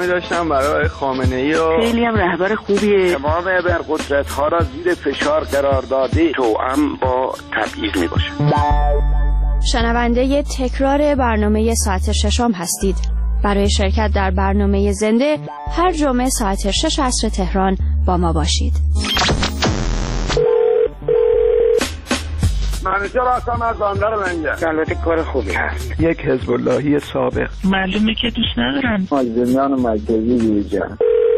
احترامی داشتم برای خامنه‌ای و خیلی هم رهبر خوبیه. تمام ابرقدرت‌ها را زیر فشار قرار داده توأم با تبعیض میباشه. شنونده تکرار برنامه ساعت ششم هستید. برای شرکت در برنامه زنده هر جمعه ساعت 6 عصر تهران با ما باشید. منوچهر هستم از بندر منجر. البته کار خوبی هست. یک حزب اللهی سابق. معلومه که دوست ندارم. مازندران مرکزی یوجا.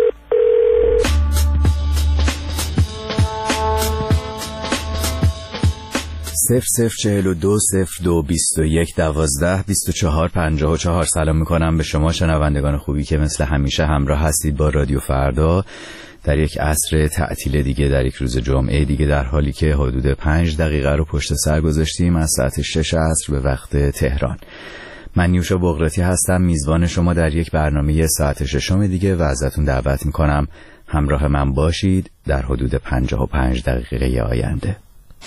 صفر 42 02 21 12 24 54. سلام میکنم به شما شنوندگان خوبی که مثل همیشه همراه هستید با رادیو فردا در یک عصر تعطیل دیگه، در یک روز جمعه دیگه، در حالی که حدود 5 دقیقه رو پشت سر گذاشتیم از ساعت 6 عصر به وقت تهران. من نیوشا بغراتی هستم، میزبان شما در یک برنامه ساعت ششم دیگه و ازتون دعوت میکنم همراه من باشید در حدود 55 دقیقه آینده.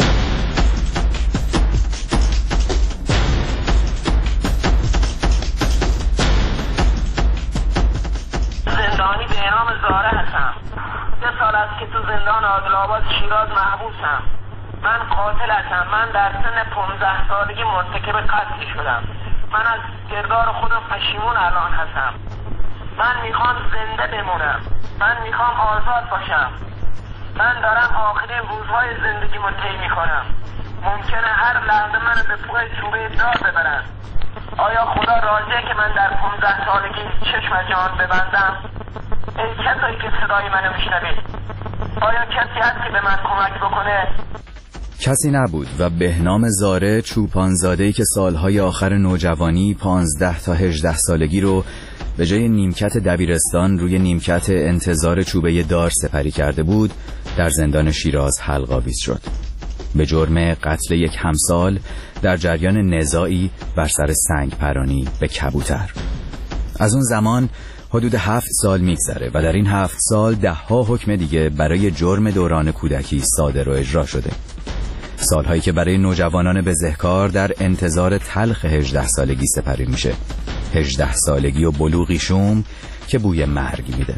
زاره هستم. 3 سال است که تو زندان عادل‌آباد شیراز محبوسم. من قاتل هستم. من در سن 15 سالگی مرتکب قتل شدم. من از کردار خودم پشیمون الان هستم. من میخوام زنده بمونم. من میخوام آزاد باشم. من دارم آخرین روزهای زندگیمو طی میکنم. ممکنه هر لحظه منو به پای چوبه دار ببرن. آیا خدا راضیه که من در 15 سالگی چشم جان ببندم؟ ای کسایی که صدای منو میشنوید، آیا کسی هست که به من کمک بکنه؟ کسی نبود و بهنام زاره، چوپانزاده‌ای که سالهای آخر نوجوانی 15 تا 18 سالگی رو به جای نیمکت دبیرستان روی نیمکت انتظار چوبه دار سپری کرده بود، در زندان شیراز حلق‌آویز شد به جرم قتل یک همسال در جریان نزاعی بر سر سنگ پرانی به کبوتر. از اون زمان حدود 7 سال میگذره و در این 7 سال 10 حکم دیگه برای جرم دوران کودکی صادر و اجرا شده. سالهایی که برای نوجوانان بزهکار در انتظار تلخ 18 سالگی سپری میشه. 18 سالگی و بلوغی شوم که بوی مرگ میده.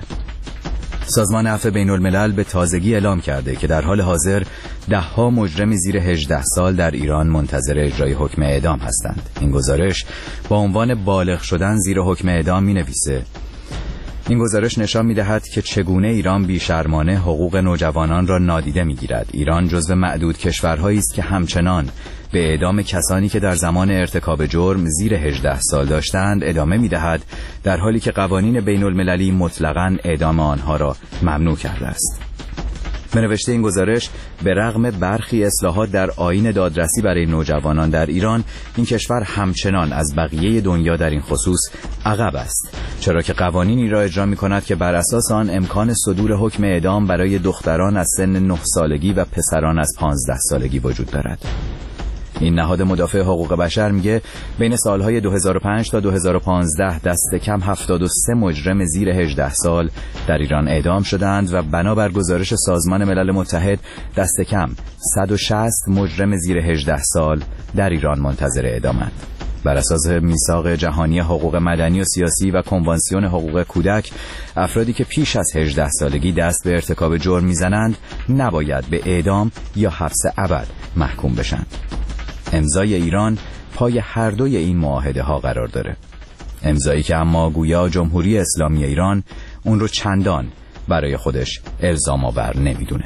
سازمان عفو بین الملل به تازگی اعلام کرده که در حال حاضر 10 مجرم زیر 18 سال در ایران منتظر اجرای حکم اعدام هستند. این گزارش با عنوان بالغ شدن زیر حکم اعدام مینویسه: این گزارش نشان می‌دهد که چگونه ایران بی‌شرمانه حقوق نوجوانان را نادیده می‌گیرد. ایران جزو معدود کشورهایی است که همچنان به اعدام کسانی که در زمان ارتکاب جرم زیر 18 سال داشتند ادامه می‌دهد، در حالی که قوانین بین‌المللی مطلقاً اعدام آنها را ممنوع کرده است. به نوشته این گزارش، به رغم برخی اصلاحات در آیین دادرسی برای نوجوانان در ایران، این کشور همچنان از بقیه دنیا در این خصوص عقب است، چرا که قوانینی را اجرا می‌کند که بر اساس آن امکان صدور حکم اعدام برای دختران از سن 9 سالگی و پسران از 15 سالگی وجود دارد. این نهاد مدافع حقوق بشر میگه بین سالهای 2005 تا 2015 دست کم 73 مجرم زیر 18 سال در ایران اعدام شدند و بنابر گزارش سازمان ملل متحد دست کم 160 مجرم زیر 18 سال در ایران منتظر اعدامند. بر اساس میثاق جهانی حقوق مدنی و سیاسی و کنوانسیون حقوق کودک، افرادی که پیش از 18 سالگی دست به ارتکاب جرم میزنند نباید به اعدام یا حبس ابد محکوم بشند. امضای ایران پای هر دوی این معاهده ها قرار داره. امضایی که اما گویا جمهوری اسلامی ایران اون رو چندان برای خودش الزام آور نمیدونه.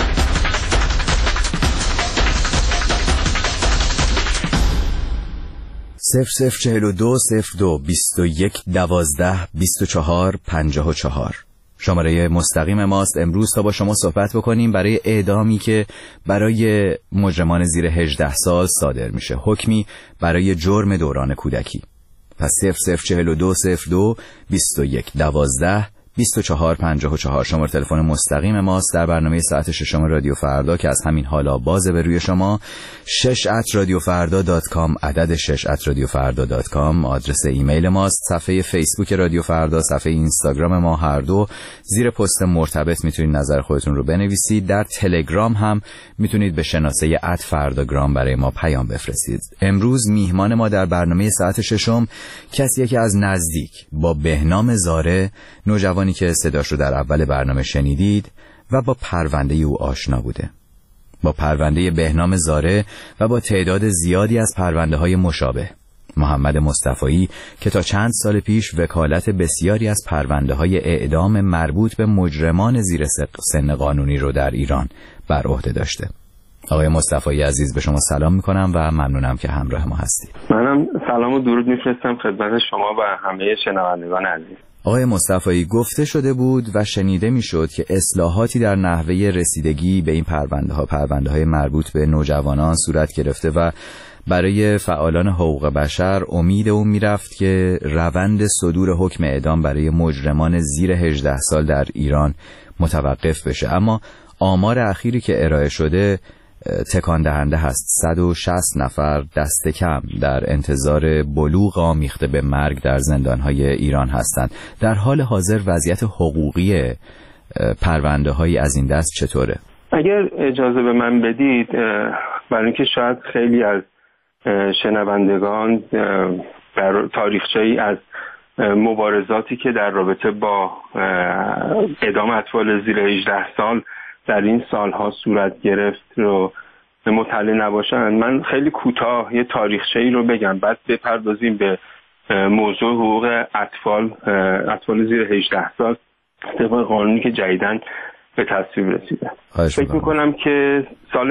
0042 02 21 12 24 54 شماره مستقیم ماست امروز تا با شما صحبت بکنیم برای اعدامی که برای مجرمان زیر 18 سال صادر میشه، حکمی برای جرم دوران کودکی. پس 0042 02 21 12 2454 شماره تلفن مستقیم ماست در برنامه ساعت ششم رادیو فردا که از همین حالا بازه به روی شما. 6@radiofarda.com، عدد 6@radiofarda.com آدرس ایمیل ماست. صفحه فیسبوک رادیو فردا، صفحه اینستاگرام ما، هر دو زیر پست مرتبط میتونید نظر خودتون رو بنویسید. در تلگرام هم میتونید به شناسه @فرداگرام برای ما پیام بفرستید. امروز میهمان ما در برنامه ساعت ششم کسیه که از نزدیک با بهنام زاره، نوجوانی که صداش رو در اول برنامه شنیدید و با پرونده او آشنا بوده. با پرونده بهنام زاره و با تعداد زیادی از پرونده های مشابه. محمد مصطفایی که تا چند سال پیش وکالت بسیاری از پرونده های اعدام مربوط به مجرمان زیر سن قانونی رو در ایران بر عهده داشته. آقای مصطفایی عزیز، به شما سلام میکنم و ممنونم که همراه ما هستید. منم سلام و درود میفرستم خدمت شما و همه شنوندگان عزیز. آقای مصطفایی، گفته شده بود و شنیده میشد که اصلاحاتی در نحوه رسیدگی به این پرونده های مربوط به نوجوانان صورت گرفته و برای فعالان حقوق بشر امید اون میرفت که روند صدور حکم اعدام برای مجرمان زیر 18 سال در ایران متوقف بشه. اما آمار اخیری که ارائه شده تکان دهنده هست. 160 نفر دست کم در انتظار بلوغ آمیخته به مرگ در زندانهای ایران هستند. در حال حاضر وضعیت حقوقی پرونده هایی از این دست چطوره؟ اگر اجازه به من بدید، برای اینکه شاید خیلی از شنوندگان در تاریخچه‌ای از مبارزاتی که در رابطه با اعدام اطفال زیر 18 سال در این سالها صورت گرفت رو مطلع نباشن، من خیلی کوتاه یه تاریخچه‌ای رو بگم، بعد بپردازیم به موضوع حقوق اطفال زیر 18 سال طبق قانونی که جدیداً به تصویب رسیده. فکر میکنم که سال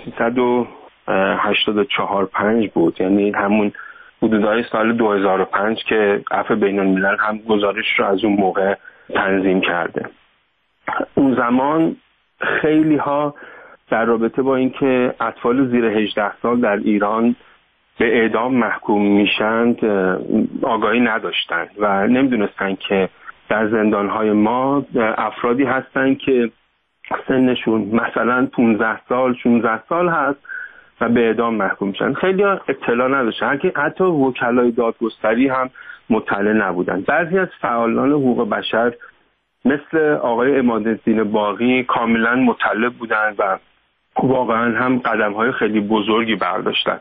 1384-5 بود، یعنی همون حدودهای سال 2005 که عفو بین‌الملل هم گزارش رو از اون موقع تنظیم کرده. اون زمان خیلی ها در رابطه با اینکه اطفال زیر 18 سال در ایران به اعدام محکوم میشند آگاهی نداشتند و نمیدونستن که در زندانهای ما افرادی هستن که سنشون مثلا 15 سال 16 سال هست و به اعدام محکوم میشن. خیلی ها اطلاع نداشتن، حتی وکلای دادگستری هم مطلع نبودن. بعضی از فعالان حقوق بشر مثل آقای عمادالدین باقی کاملا مطلع بودن و واقعا هم قدم‌های خیلی بزرگی برداشتن.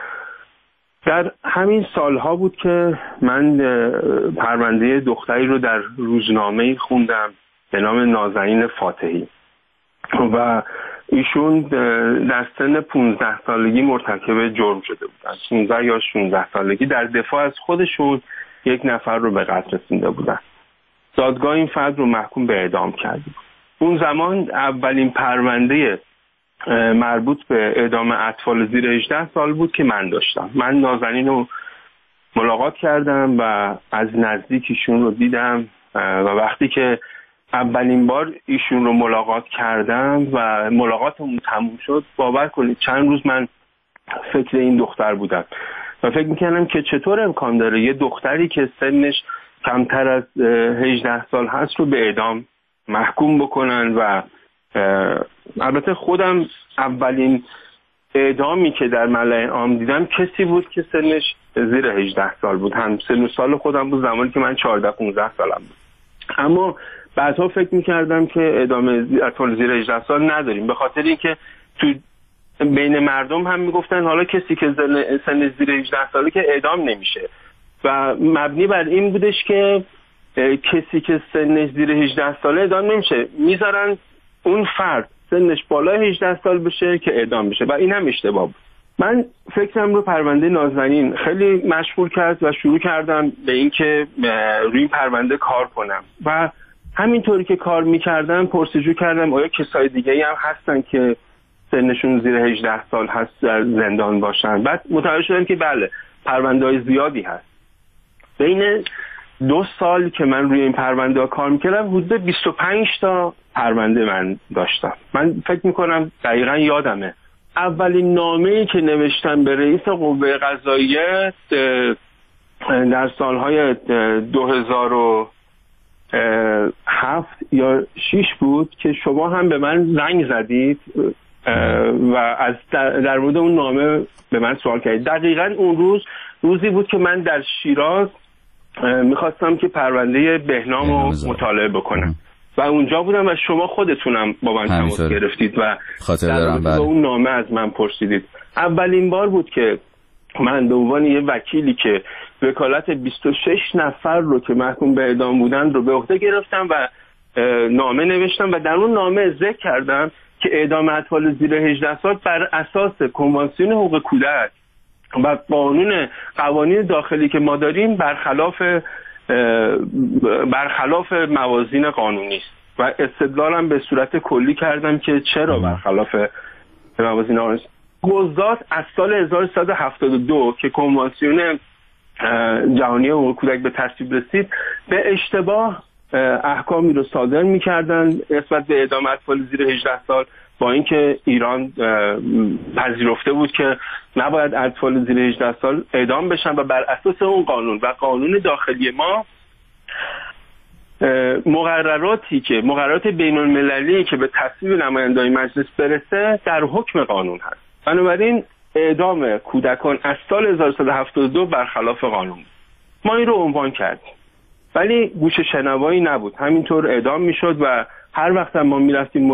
در همین سالها بود که من پرونده دختری رو در روزنامه‌ای خوندم به نام نازنین فاتحی و ایشون در سن 15 سالگی مرتکب جرم شده بودن. 15 یا 16 سالگی در دفاع از خودشون یک نفر رو به قتل رسونده بودن. دادگاه این فرد رو محکوم به اعدام کرد. اون زمان اولین پرونده مربوط به اعدام اطفال زیر 18 سال بود که من داشتم. من نازنین رو ملاقات کردم و از نزدیک ایشون رو دیدم و وقتی که اولین بار ایشون رو ملاقات کردم و ملاقاتمون تموم شد، باور کنید چند روز من فکر این دختر بودم و فکر میکنم که چطور امکان داره یه دختری که سنش کمتر از 18 سال هست رو به اعدام محکوم بکنن. و البته خودم اولین اعدامی که در ملأ عام دیدم کسی بود که سنش زیر 18 سال بود، هم سن و سال خودم بود زمانی که من 14-15 سالم بود. اما بعدها فکر میکردم که اعدام اطفال زیر 18 سال نداریم، به خاطر اینکه تو بین مردم هم میگفتن حالا کسی که سن زیر 18 ساله که اعدام نمیشه و مبنی بر این بودش که کسی که سنش زیر 18 ساله اعدام نمیشه، میذارن اون فرد سنش بالای 18 سال بشه که اعدام بشه و این هم اشتباه بود. من فکرم رو پرونده نازنین خیلی مشغول کرد و شروع کردم به این که روی این پرونده کار کنم و همینطوری که کار میکردم پرسجو کردم آیا کسای دیگه هم هستن که سنشون زیر 18 سال هست در زندان باشن. بعد متوجه شدم که بله، پرونده های زیادی هست. بین 2 سال که من روی این پرونده ها کار میکردم حدود 25 تا پرونده من داشتم. من فکر میکنم دقیقا یادمه اولین نامه‌ای که نوشتم به رئیس قوه قضاییه در سالهای 2007 7 یا 6 بود که شما هم به من زنگ زدید و از در مورد اون نامه به من سوال کردید. دقیقاً اون روزی بود که من در شیراز میخواستم که پرونده بهنام رو مطالعه بکنم و اونجا بودم و شما خودتونم با من تماس گرفتید و در مورد اون نامه از من پرسیدید. اولین بار بود که من به عنوان یه وکیلی که وکالت 26 نفر رو که محکوم به اعدام بودن رو به عهده گرفتم و نامه نوشتم و در اون نامه ذکر کردم که اعدام اطفال زیر 18 سال بر اساس کنوانسیون حقوق کودک و قوانین داخلی که ما داریم برخلاف موازین قانونی است و استدلالم به صورت کلی کردم که چرا برخلاف موازین قانونی است. گذات از سال 1372 که کنوانسیون جهانی حقوق کودک به تصویب رسید به اشتباه احکامی رو صادر می‌کردن نسبت به اعدام اطفال زیر 18 سال، با اینکه ایران پذیرفته بود که نباید اطفال زیر 18 سال اعدام بشن و بر اساس اون قانون و قانون داخلی ما مقررات بین‌المللی که به تصویب نمایندگان مجلس برسه در حکم قانون هست. بنابراین اعدام کودکان از سال 1372 برخلاف قانون. ما این رو عنوان کردیم ولی گوش شنوایی نبود، همینطور اعدام میشد و هر وقت ما میرفتیم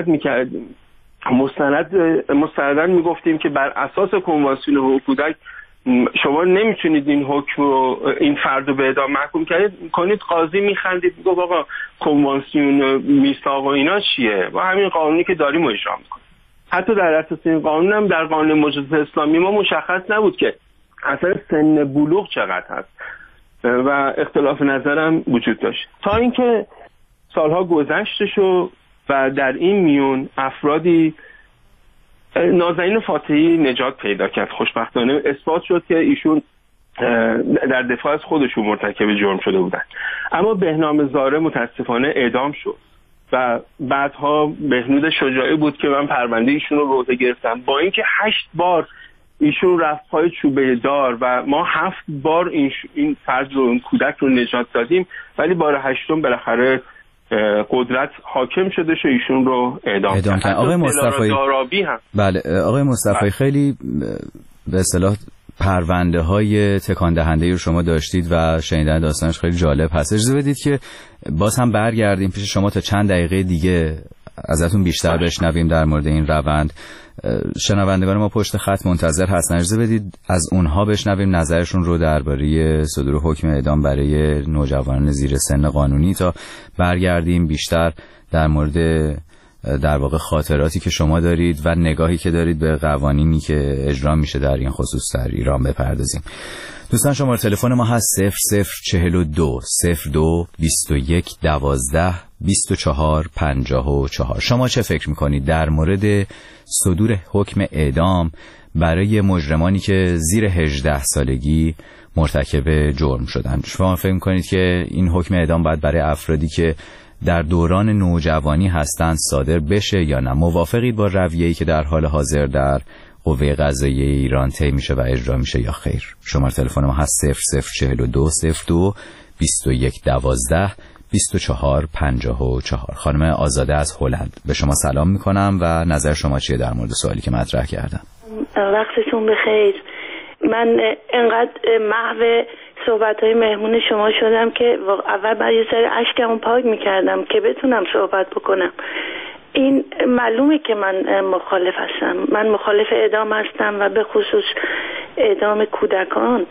مستنداً میگفتیم که بر اساس کنوانسیون حقوق کودک شما نمیتونید این حکم رو این فرد رو به اعدام محکوم کنید. قاضی میخندید، میگفت آقا کنوانسیون میثاق و اینا چیه؟ و همین قانونی که داریم رو اجرا میکنیم. حتی در اساس این قانون هم در قانون مجاز اسلامی ما مشخص نبود که اصلا سن بلوغ چقدر هست و اختلاف نظرم وجود داشت تا اینکه سالها گذشته شد و در این میون افرادی نازنین فاتحی نجات پیدا کرد. خوشبختانه اثبات شد که ایشون در دفاع از خودشون مرتکب جرم شده بودن، اما بهنام زاره متاسفانه اعدام شد و بعدها بهنود شجاعی بود که من پرونده ایشون رو به عهده گرفتم، با اینکه 8 بار ایشون رفت پای چوبه دار و ما 7 بار این فرد رو، این کودک رو نجات دادیم، ولی بار 8م بالاخره قدرت حاکم شده و ایشون رو اعدام کرد. آقای مصطفی بله آقای مصطفی خیلی به اصطلاح پرونده های تکان دهنده رو شما داشتید و شنیدن داستانش خیلی جالب هست. اجازه بدید که باز هم برگردیم پیش شما تا چند دقیقه دیگه ازتون بیشتر بشنویم در مورد این روند. شنوندگان ما پشت خط منتظر هستن، اجازه بدید از اونها بشنویم نظرشون رو درباره صدور حکم اعدام برای نوجوانان زیر سن قانونی تا برگردیم بیشتر در مورد در واقع خاطراتی که شما دارید و نگاهی که دارید به قوانینی که اجرا میشه در این خصوص در ایران بپردازیم. دوستان شماره تلفن ما هست 0042 02 21 12 24 54. شما چه فکر میکنید در مورد صدور حکم اعدام برای مجرمانی که زیر 18 سالگی مرتکب جرم شدن؟ شما فکر میکنید که این حکم اعدام باید برای افرادی که در دوران نوجوانی هستند صادر بشه یا نه؟ موافقید با رویه‌ای که در حال حاضر در قوه قضاییه ایران طی میشه و اجرا میشه یا خیر؟ شماره تلفن ما هست 0042 02 21 12 24 54. خانم آزاده از هلند، به شما سلام میکنم و نظر شما چیه در مورد سوالی که مطرح کردم؟ وقتتون بخیر. من انقدر محو صحبت‌های مهمون شما شدم که اول بعد یه سری اشکمو پاک میکردم که بتونم صحبت بکنم. این معلومه که من مخالف هستم، من مخالف اعدام هستم و به خصوص اعدام کودکان.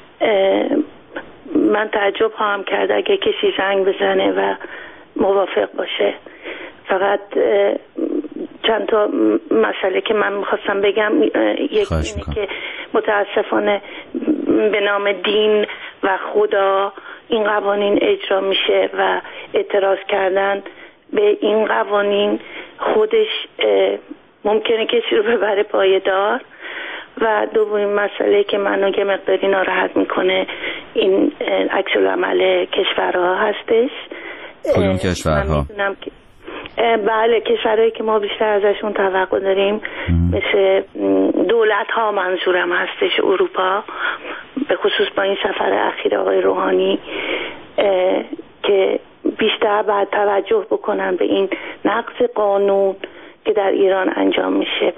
من تعجب خواهم کرد اگه کسی زنگ بزنه و موافق باشه. فقط چند تا مسئله که من میخواستم بگم، یکی اینه که متاسفانه به نام دین و خدا این قوانین اجرا میشه و اعتراض کردن به این قوانین خودش ممکنه کسی رو ببره پایه‌دار. و دومین مسئله که منو یه مقداری ناراحت میکنه این عکس العمل کشورها هستش. کدوم کشورها؟ بله کشورهایی که ما بیشتر ازشون توقع داریم مثل دولت ها منظورم هستش، اروپا، به خصوص با این سفر اخیر آقای روحانی که بیشتر باید توجه بکنن به این نقض قانون که در ایران انجام میشه.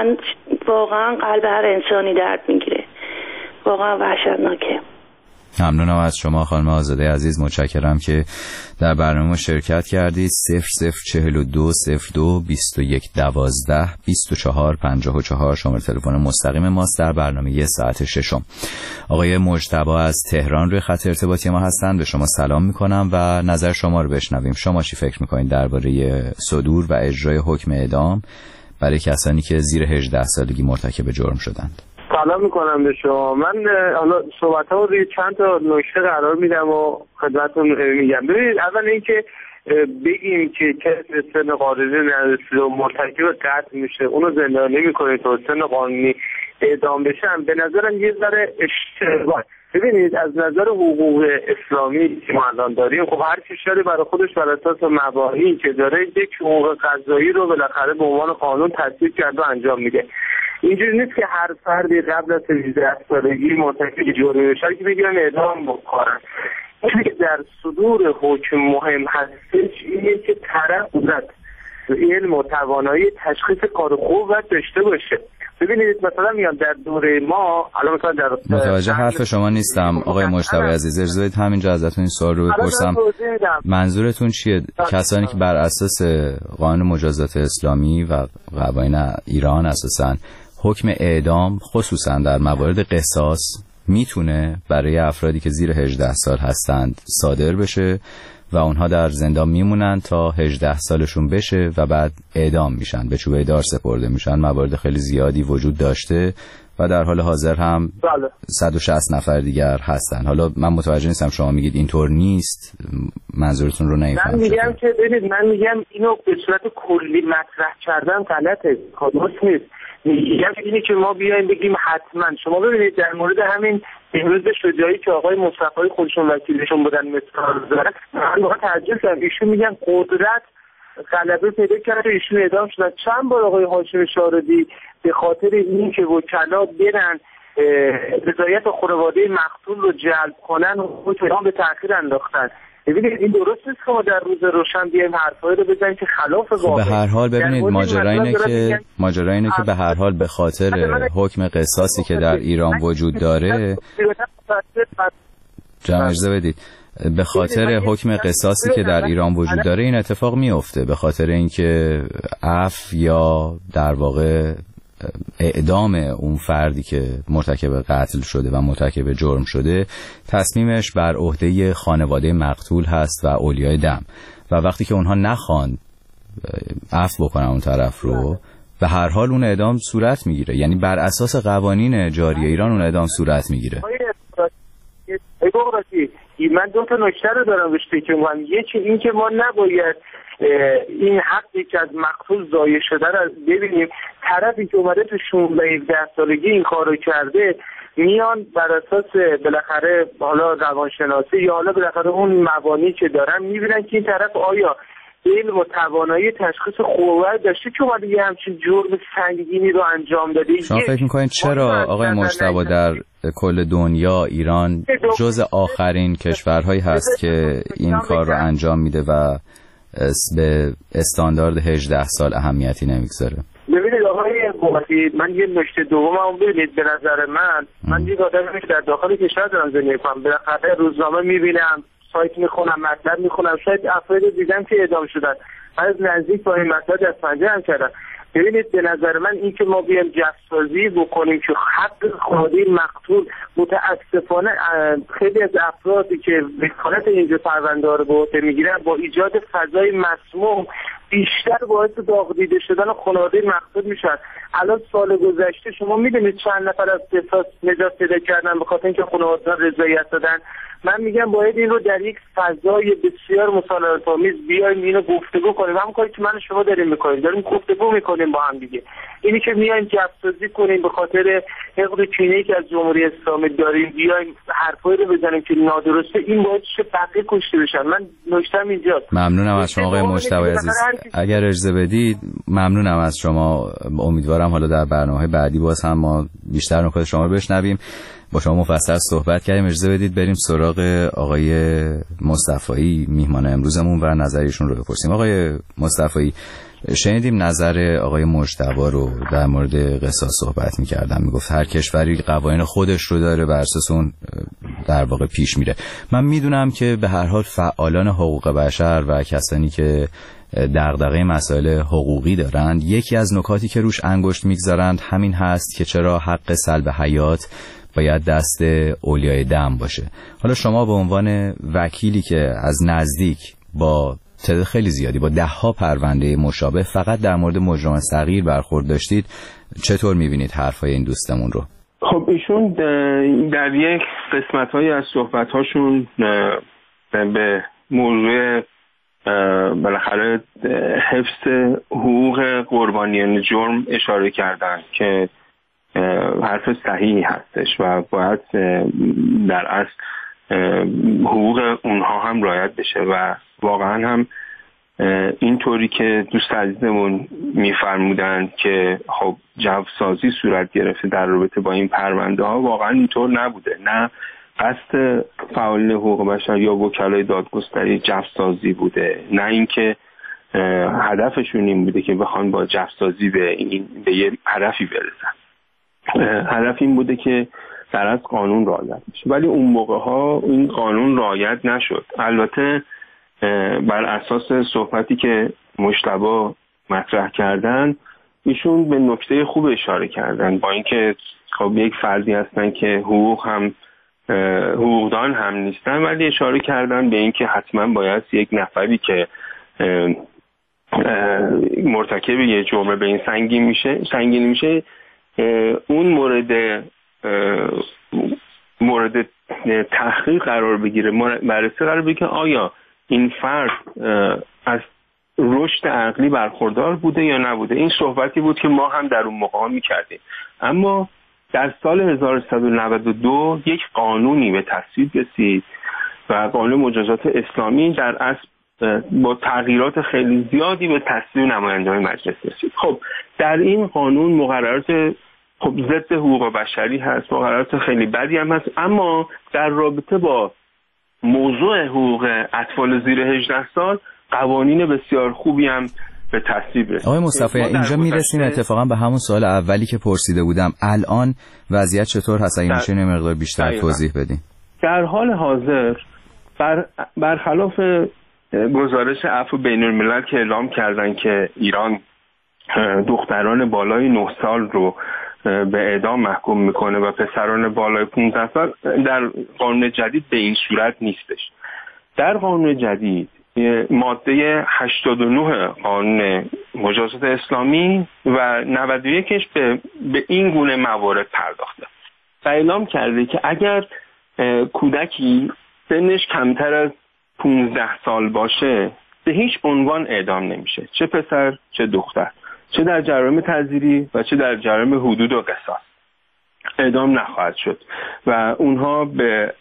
واقعا قلب هر انسانی درد میگیره، واقعا وحشتناکه. ممنونم از شما خانم آزاده عزیز، متشکرم که در برنامه شرکت کردید. 0042 02 21 12 24 54 شماره تلفن مستقیم ماست در برنامه ساعت ششم. آقای مجتبی از تهران روی خط ارتباطی ما هستند. به شما سلام میکنم و نظر شما رو بشنویم. شما چی فکر میکنید درباره صدور و اجرای حکم اعدام برای کسانی که زیر 18 سالگی مرتکب جرم شدند؟ سلام میکنم به شما. من حالا صحبت‌ها رو روی چند تا نکته قرار میدم و خدمتتون میگم. ببینید، اول اینکه بگیم که کسی به سن قانونی نرسیده و مرتکب قتل میشه اونو زندانی نمی‌کنید تا سن قانونی اعدام بشن، به نظرم یه ذره اشتباه. ببینید، از نظر حقوق اسلامی که ما الان داریم، خب هر کشوری برای خودش بر اساس مباحثی که داره یک حقوق قضایی رو بالاخره به عنوان قانون تصویب کرده و انجام میده. اینجوری نیست که هر فردی قبل از 18 سالگی مرتکب جرم بشه که بگیرن اعدام بکنن. چیزی که در صدور حکم مهم هستش اینه که طرف قدرت علم و توانایی تشخیص کار خوب باید داشته باشه. ببینید مثلا میگم در دوره ما الان مثلا در متوجه حرف شما نیستم آقای مجتبی عزیز، اجازه بدید همینجا ازتون این سوال رو بپرسم. منظورتون چیه؟ کسانی که بر اساس قانون مجازات اسلامی و قوانین ایران اساساً حکم اعدام خصوصا در موارد قصاص میتونه برای افرادی که زیر 18 سال هستند صادر بشه و اونها در زندان میمونن تا 18 سالشون بشه و بعد اعدام میشن، به چوب اعدام سپرده میشن. موارد خیلی زیادی وجود داشته و در حال حاضر هم 160 نفر دیگر هستن. حالا من متوجه نیستم شما میگید اینطور نیست، منظورتون رو نمیفهمم. من میگم که ببینید، من میگم اینو به صورت کلی مطرح کردن غلطه، درست نیست. میگم اینه که ما بیایم بگیم حتما. شما ببینید در مورد همین بهروز شجاعی که آقای مصطفی خودشون وکیلشون بودن مثال داره، من واقعا تعجب کردم. ایشون میگن قدرت غلبه پیدا کرده، ایشون اعدام شدن. چند بار آقای هاشم شاردی به خاطر این که وکلا برن رضایت خانواده مقتول رو جلب کنن و اعدام به تأخیر انداختن. ببینید این درست نیست که ما در روز روشن بیایم حرفایی رو بزنیم که خلاف واقع. به هر حال ببینید ماجرا اینه که به هر حال به خاطر حکم قصاصی که در ایران وجود داره، اجازه بدید، به خاطر حکم قصاصی که در ایران وجود داره این اتفاق میفته، به خاطر اینکه عفو یا در واقع اعدام اون فردی که مرتکب قتل شده و مرتکب جرم شده تصمیمش بر عهده خانواده مقتول هست و اولیای دم، و وقتی که اونها نخوان عفو بکنن اون طرف رو، به هر حال اون اعدام صورت میگیره. یعنی بر اساس قوانین جاری ایران اون اعدام صورت میگیره. من دو تا نکته رو دارم بهش فکر می‌کنم. یکی این که ما نباید این حقی که از مقتول ضایع شده رو ببینیم. طرفی که اومده تو 16 سالگی این کارو کرده میان بر اساس بالاخره حالا روانشناسی یا حالا بالاخره اون مبانی که دارن میبینن که این طرف آیا علم و توانایی تشخیص خوبه داشته که اومده یه همچین جرم سنگینی رو انجام داده. شما فکر میکنید چرا آقای مجتبی در کل دنیا ایران جز آخرین کشورهایی هست که این کار رو انجام میده و به استاندارد 18 سال اهمیتی نمیگذاره؟ ببینید آقای قواتی، من یه نکته دومم ببینید. به نظر من یک آدمی که در داخل کشور دارم زندگی میکنم، بالاخره روزنامه میبینم، سایت میخونم، مطلب میخونم، شاید افراد دیدم که اعدام شدن. من از نزدیک با این مطلب دست پنجه هم کردم. ببینید به نظر من این که ما بیایم جفسازی بکنیم که حق خانواده مقتول، متاسفانه خیلی از افرادی که وکالت اینجا پرونده رو به عهده میگیرن با ایجاد فضای مسموم بیشتر باعث داغ دیده شدن خانواده مقتول میشن. الان سال گذشته شما میدونید چند نفر از قصاص نجات پیدا کردن به خاطر اینکه خانواده‌ها رضایت دادن. من میگم باید این رو در یک فضای بسیار مصالحه‌آمیز بیایم اینو گفتگو کنیم. همون کاری که من و شما داریم میکنیم، داریم گفتگو میکنیم با هم دیگه. اینی که میایم جفسازی کنیم به خاطر حقد و کینه‌ای که از جمهوری اسلامی داریم، بیایم حرفایی رو بزنیم که نادرسته، این باید چه بقیه کشته بشن. من نکته‌ام اینجاست. ممنونم از شما آقای مجتبی عزیز. هر اگر اجازه بدید ممنونم از شما. امیدوارم حالا در برنامه بعدی باز هم ما بیشتر نکات شما رو بشنویم. با شما مفصل صحبت کردیم. اجازه بدید بریم سراغ آقای مصطفایی، میهمان امروزمون، و نظریشون رو بپرسیم. آقای مصطفایی، شنیدیم نظر آقای مجتبی رو در مورد قصاص صحبت می‌کردن. میگفت هر کشوری قوانین خودش رو داره، بر اساس اون در واقع پیش میره. من میدونم که به هر حال فعالان حقوق بشر و کسانی که دغدغه مسائل حقوقی دارند، یکی از نکاتی که روش انگشت میگذارند همین هست که چرا حق سلب حیات باید دست اولیای دم باشه. حالا شما به عنوان وکیلی که از نزدیک با تعداد خیلی زیادی، با 10 پرونده مشابه فقط در مورد مجرم صغیر برخورد داشتید، چطور میبینید حرفای این دوستمون رو؟ خب ایشون در یک قسمت‌هایی از صحبت‌هاشون به موضوع بالاخره حفظ حقوق قربانیان جرم اشاره کردن که حرف صحیحی هستش و باید در اصل حقوق اونها هم رعایت بشه و واقعا هم اینطوری که دوست عزیزمون میفرمودن که خب جوسازی صورت گرفته در رابطه با این پرونده ها، واقعا اینطور نبوده. نه قصد فعالین حقوق بشر یا وکلای دادگستری جوسازی بوده، نه اینکه هدفشون این بوده که بخوان با جوسازی به یه هدفی برسن. هدف این بوده که در از قانون رعایت بشه، ولی اون موقع ها این قانون رعایت نشد. البته بر اساس صحبتی که مجتبی مطرح کردن، ایشون به نکته خوب اشاره کردن، با اینکه خب یک فردی هستن که حقوقدان هم نیستن، ولی اشاره کردن به اینکه حتما باید یک نفری که مرتکب یه جرم به این سنگین میشه اون مورد تحقیق قرار بگیره، بررسی قرار بگیره که آیا این فرد از رشد عقلی برخوردار بوده یا نبوده. این صحبتی بود که ما هم در اون موقع می‌کردیم. اما در سال 1192 یک قانونی به تصویب رسید و قانون مجازات اسلامی در اصل با تغییرات خیلی زیادی به تصویب نماینده‌های مجلس رسید. خب در این قانون مقررات ضد حقوق بشری هست، مقررات خیلی بدی هم هست، اما در رابطه با موضوع حقوق اطفال زیر 18 سال قوانین بسیار خوبی هم به تصویب رسید. آقای مصطفی، اینجا میرسیم اتفاقا به همون سوال اولی که پرسیده بودم. الان وضعیت چطور هست؟ اگه میشه یه مقدار بیشتر توضیح بدین. در حال حاضر برخلاف گزارش عفو بین‌الملل که اعلام کردن که ایران دختران بالای 9 سال رو به اعدام محکوم میکنه و پسران بالای 15 سال، در قانون جدید به این صورت نیستش. در قانون جدید ماده 89 قانون مجازات اسلامی و 91ش به این گونه موارد پرداخته و اعلام کرده که اگر کودکی سنش کمتر از 15 سال باشه به هیچ عنوان اعدام نمیشه، چه پسر چه دختر، چه در جرایم تعزیری و چه در جرایم حدود و قصاص اعدام نخواهد شد و اونها به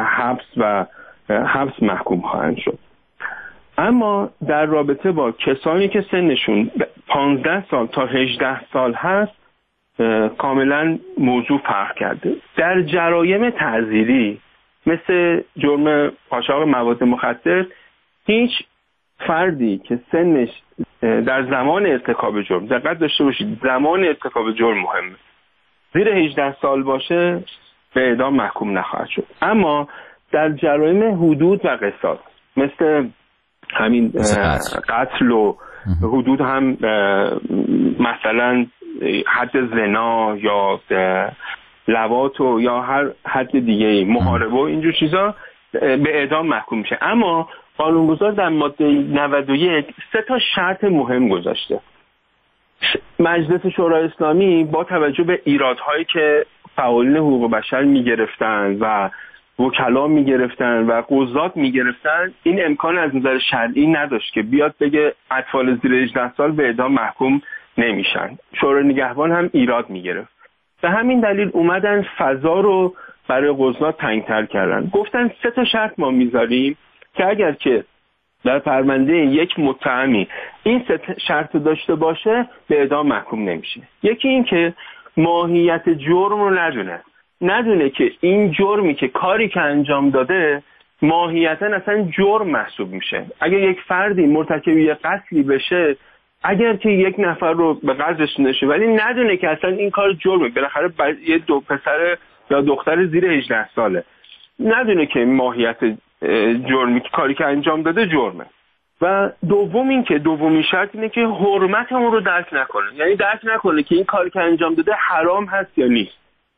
حبس محکوم خواهند شد. اما در رابطه با کسانی که سنشون 15 سال تا 18 سال هست کاملا موضوع فرق کرده. در جرایم تعزیری مثل جرم قاچاق مواد مخدر، هیچ فردی که سنش در زمان ارتکاب جرم، دقت داشته باشید زمان ارتکاب جرم مهمه، زیر 18 سال باشه به اعدام محکوم نخواهد شد. اما در جرایم حدود و قصاص مثل همین قتل و حدود هم مثلا حد زنا یا لواط و یا هر حد دیگه محاربه و اینجور چیزا به اعدام محکوم میشه. اما قانونگذار در ماده 91 3 شرط مهم گذاشته. مجلس شورای اسلامی با توجه به ایرادهایی که فعالین حقوق بشر میگرفتن و وکلا میگرفتن و قضات میگرفتن، این امکان از نظر شرعی نداشت که بیاد بگه اطفال زیر 18 سال به اعدام محکوم نمیشن. شورای نگهبان هم ایراد میگرفت. به همین دلیل اومدن فضا رو برای قضات تنگ‌تر کردن. گفتن 3 شرط ما میذاریم که اگر که در پرونده یک متهمی این شرط داشته باشه به اعدام محکوم نمیشه. یکی این که ماهیت جرم رو ندونه که این جرمی که کاری که انجام داده ماهیتا اصلا جرم محسوب میشه. اگر یک فردی مرتکب یک قتلی بشه، اگر که یک نفر رو به قتل رسونده شه ولی ندونه که اصلا این کار جرمه، بالاخره یه دو پسر یا دختر زیر 18 ساله ندونه که ماهیت جرمی که کاری که انجام داده جرمه. و دومی شرط اینه که حرمت اون رو درک نکنه، یعنی درک نکنه که این کاری که انجام داده حرام هست یا نیست.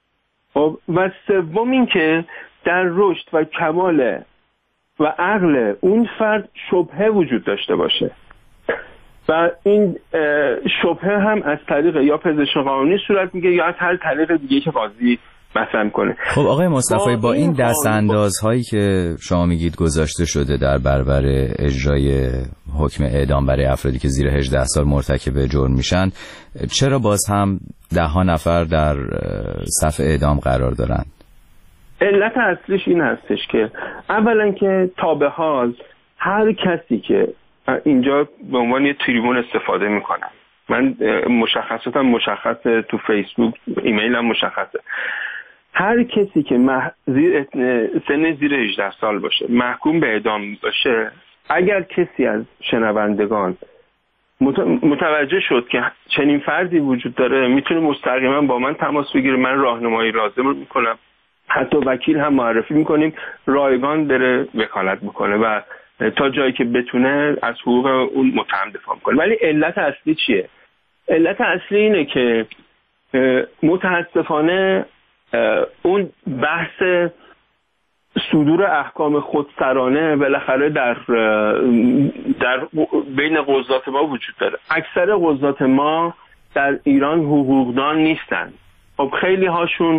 و سوم این که در رشد و کمال و عقل اون فرد شبهه وجود داشته باشه و این شبهه هم از طریق یا پزشک قانونی صورت میگه یا از هر طریق دیگه که قاضی مثلا کنه. خب آقای مصطفی، با این دستاندازهایی که شما میگید گذاشته شده در برابر اجرای حکم اعدام برای افرادی که زیر 18 سال مرتکب جرم میشن، چرا باز هم 10 نفر در صف اعدام قرار دارند؟ علت اصلیش این هستش که اولا که تا به حال هر کسی که اینجا به عنوان یه تریبون استفاده میکنن، من مشخصاتم مشخصه، تو فیسبوک ایمیلم مشخصه، هر کسی که سن زیر 18 سال باشه محکوم به اعدام باشه، اگر کسی از شنوندگان متوجه شد که چنین فردی وجود داره میتونه مستقیما با من تماس بگیره، من راهنمایی لازم میکنم، حتی وکیل هم معرفی میکنیم، رایگان بره وکالت بکنه و تا جایی که بتونه از حقوق اون متهم دفاع کنه. ولی علت اصلی چیه؟ علت اصلی اینه که متاسفانه اون بحث صدور احکام خودسرانه بالاخره در بین قضات ما وجود داره. اکثر قضات ما در ایران حقوقدان نیستن. خب خیلی هاشون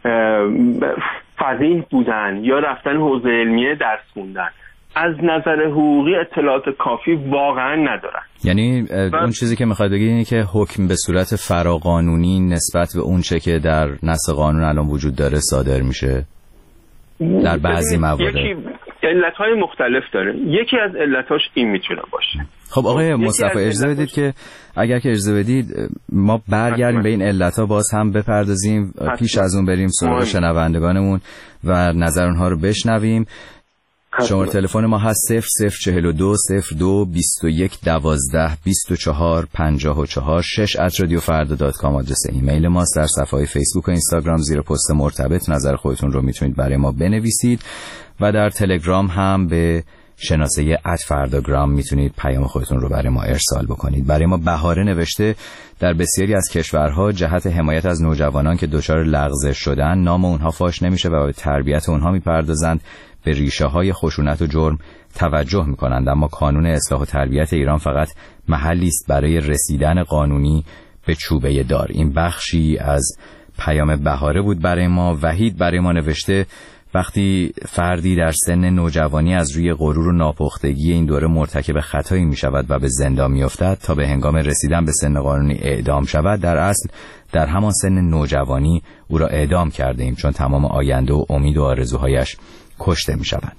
فقیه بودن یا رفتن حوزه علمیه درس خوندن، از نظر حقوقی اطلاعات کافی واقعا ندارن. یعنی اون چیزی که میخواد بگید اینه که حکم به صورت فراقانونی نسبت به اون چه که در نص قانون الان وجود داره صادر میشه در بعضی موارد. علتهای مختلف داره، یکی از علتاش این میتونه باشه. خب آقای مصطفی اجازه بدید که اگر که اجازه بدید ما برگردیم به این علتها باز هم بپردازیم، پیش از اون بریم سراغ شنوندگانمون و نظر اونها رو بشنویم. شماره تلفن ما هست 0042 02 21 12 24 54 6@radiofarda.com. آدرس ایمیل ماست. در صفحه‌های فیسبوک و اینستاگرام زیر پست مرتبط نظر خودتون رو میتونید برای ما بنویسید و در تلگرام هم به شناسه @فرداگرام میتونید پیام خودتون رو برای ما ارسال بکنید. برای ما بهاره نوشته در بسیاری از کشورها جهت حمایت از نوجوانان که دچار لغزش شدن نام اونها فاش نمیشه و به تربیت اونها میپردازند، به ریشه های خشونت و جرم توجه میکنند، اما کانون اصلاح و تربیت ایران فقط محلی است برای رسیدن قانونی به چوبه دار. این بخشی از پیام بهاره بود برای ما. وحید برای ما نوشته وقتی فردی در سن نوجوانی از روی غرور و ناپختگی این دوره مرتکب خطایی می شود و به زندان می افتد تا به هنگام رسیدن به سن قانونی اعدام شود، در اصل در همان سن نوجوانی او را اعدام کرده ایم، چون تمام آینده و امید و آرزوهایش کشته می شود.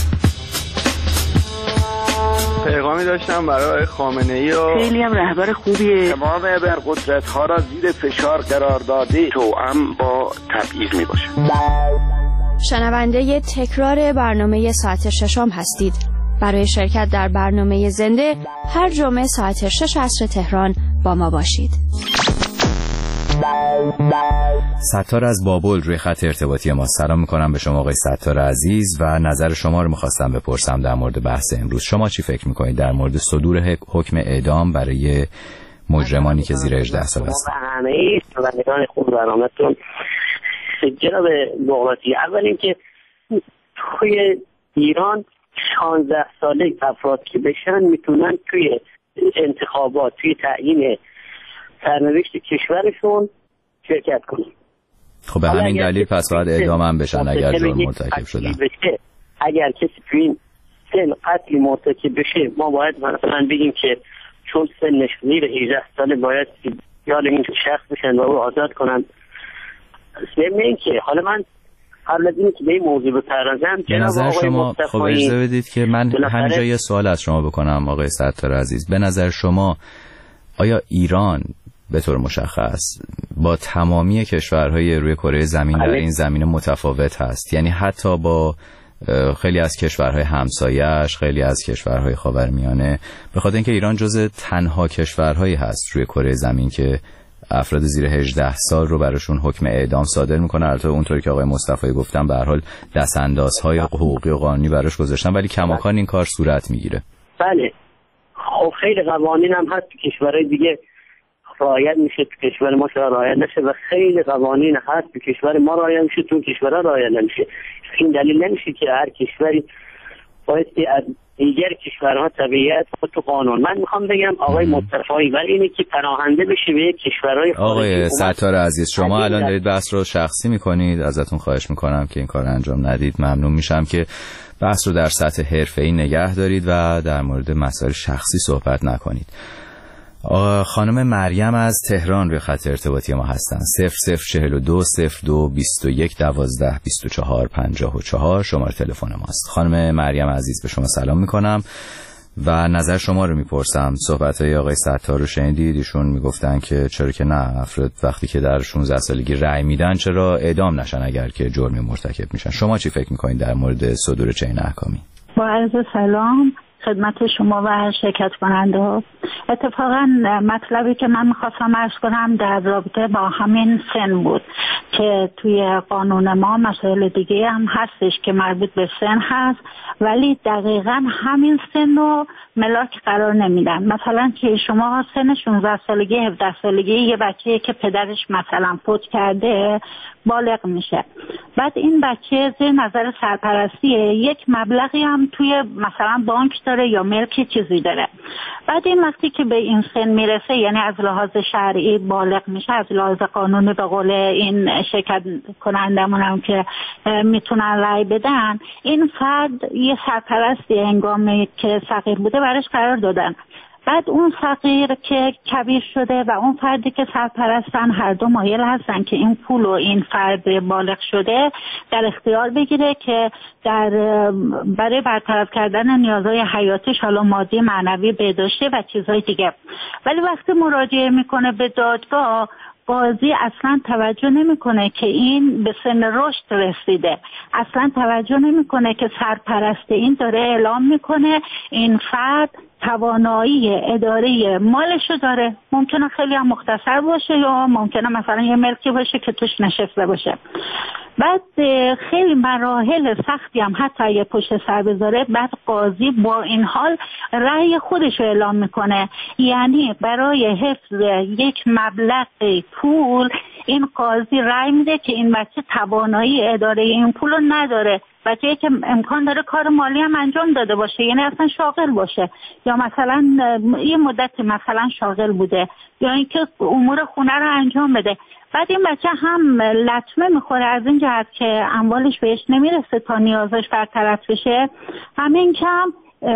پیغامی داشتم برای خامنه‌ای و خیلی هم رهبر خوبیه، تمام ابرقدرت‌ها را زیر فشار قرار داده، توأم با تبعیض می باشه. شنونده تکرار برنامه ساعت ششم هستید. برای شرکت در برنامه زنده هر جمعه ساعت 6 عصر تهران با ما باشید. ستار از بابل روی خط ارتباطی ما. سلام میکنم به شما آقای ستار عزیز و نظر شما رو میخواستم بپرسم در مورد بحث امروز. شما چی فکر میکنید در مورد صدور حکم اعدام برای مجرمانی که زیر 18 سال هستند؟ همه شنوندگان خوب برنامه‌تون جناب بغراتی، اول اینکه توی ایران 16 ساله افراد که بشن میتونن توی انتخابات، توی تعیین سرنوشت کشورشون شرکت کنن. خب به همین دلیل پس باید اعدام هم بشن اگر جرم مرتکب شدن. اگر کسی توی این سن قتل مرتکب بشه، ما باید مثلا بگیم که چون سنش زیر 18 ساله باید یاد این شخص بشن و او آزاد کنن. ضمن این که حالا من قبل از اینکه به این موضوع بپردازم، به نظر شما خب اجازه بدید که من همینجا یه سوال از شما بکنم آقای ستار عزیز. به نظر شما آیا ایران به طور مشخص با تمامی کشورهای روی کره زمین در این زمینه متفاوت هست؟ یعنی حتی با خیلی از کشورهای همسایه‌اش، خیلی از کشورهای خاورمیانه، به خاطر اینکه ایران جزء تنها کشورهایی هست روی کره زمین که افراد زیر 18 سال رو براشون حکم اعدام صادر میکنه. البته اونطوری که آقای مصطفی گفتن به هر حال دستاندازهای حقوقی و قانونی براش گذاشتن، ولی کماکان این کار صورت میگیره. بله خب خیلی قوانین هم هست که کشورهای دیگه رعایت میشه، تو کشور ما شاید رعایت نشه و خیلی قوانین هست تو کشور ما رعایت میشه، تو کشورها رعایت نمیشه. این دلیل نمیشه که هر کشوری بایستی از دیگر کشورها تبعیت خود تو قانون. من میخوام بگم آقای مصطفی ولی اینه که پناهنده بشه به کشورهای خارجی. آقای ستار عزیز شما الان دارید بحث رو شخصی میکنید، ازتون خواهش میکنم که این کار انجام ندید. ممنون میشم که بحث رو در سطح حرفه‌ای نگه دارید و در مورد مسائل شخصی صحبت نکنید. خانم مریم از تهران روی خط ارتباطی ما هستن. 0042 02 21 12 24 54 شماره تلفن ماست. خانم مریم عزیز به شما سلام میکنم و نظر شما رو میپرسم. صحبت‌های آقای ستار رو شنیدید، ایشون میگفتن که چرا که نه، افراد وقتی که در 16 سالگی رأی میدن چرا اعدام نشن اگر که جرمی مرتکب میشن. شما چی فکر میکنید در مورد صدور چنین احکامی؟ با عرض سلام خدمت شما و شرکت کننده ها. اتفاقا مطلبی که من میخواستم عرض کنم در رابطه با همین سن بود که توی قانون ما مسائل دیگه هم هستش که مربوط به سن هست، ولی دقیقا همین سن رو ملاک قرار نمیدن. مثلا که شما سن 16 سالگی 17 سالگی یه بچه که پدرش مثلا فوت کرده بالغ میشه، بعد این بچه زیر نظر سرپرستی یک مبلغی هم توی مثلا بانک داره یا ملک چیزی داره، بعد این وقتی که به این سن میرسه یعنی از لحاظ شرعی بالغ میشه، از لحاظ قانونی به قول این شرکت کنندمون هم که میتونن رأی بدن، این فرد یه سرپرستی هنگامی که صغیر بوده برش قرار دادن. بعد اون صغیر که کبیر شده و اون فردی که سرپرستن هر دو مایل هستن که این پول و این فرد بالغ شده در اختیار بگیره که برای برطرف کردن نیازهای حیاتیش، حالا مادی معنوی بهداشتی و چیزهای دیگه. ولی وقتی مراجعه میکنه به دادگاه، قاضی اصلا توجه نمیکنه که این به سن رشد رسیده، اصلا توجه نمیکنه که سرپرست این داره اعلام میکنه این فرد توانایی اداره مالشو داره. ممکنه خیلی هم مختصر باشه یا ممکنه مثلا یه ملکی باشه که توش نشسته باشه. بعد خیلی مراحل سختی هم حتی اگه پشت سر بذاره، بعد قاضی با این حال رأی خودش رو اعلام میکنه. یعنی برای حفظ یک مبلغ پول این قاضی رأی میده که این بچه توانایی اداره این پول رو نداره، بچه‌ای که امکان داره کار مالی هم انجام داده باشه، یعنی اصلا شاغل باشه یا مثلا یه مدت مثلا شاغل بوده یا اینکه امور خونه رو انجام بده. بعد این بچه هم لطمه میخوره از این جهت که اموالش بهش نمیرسه تا نیازش برطرف بشه. همین کم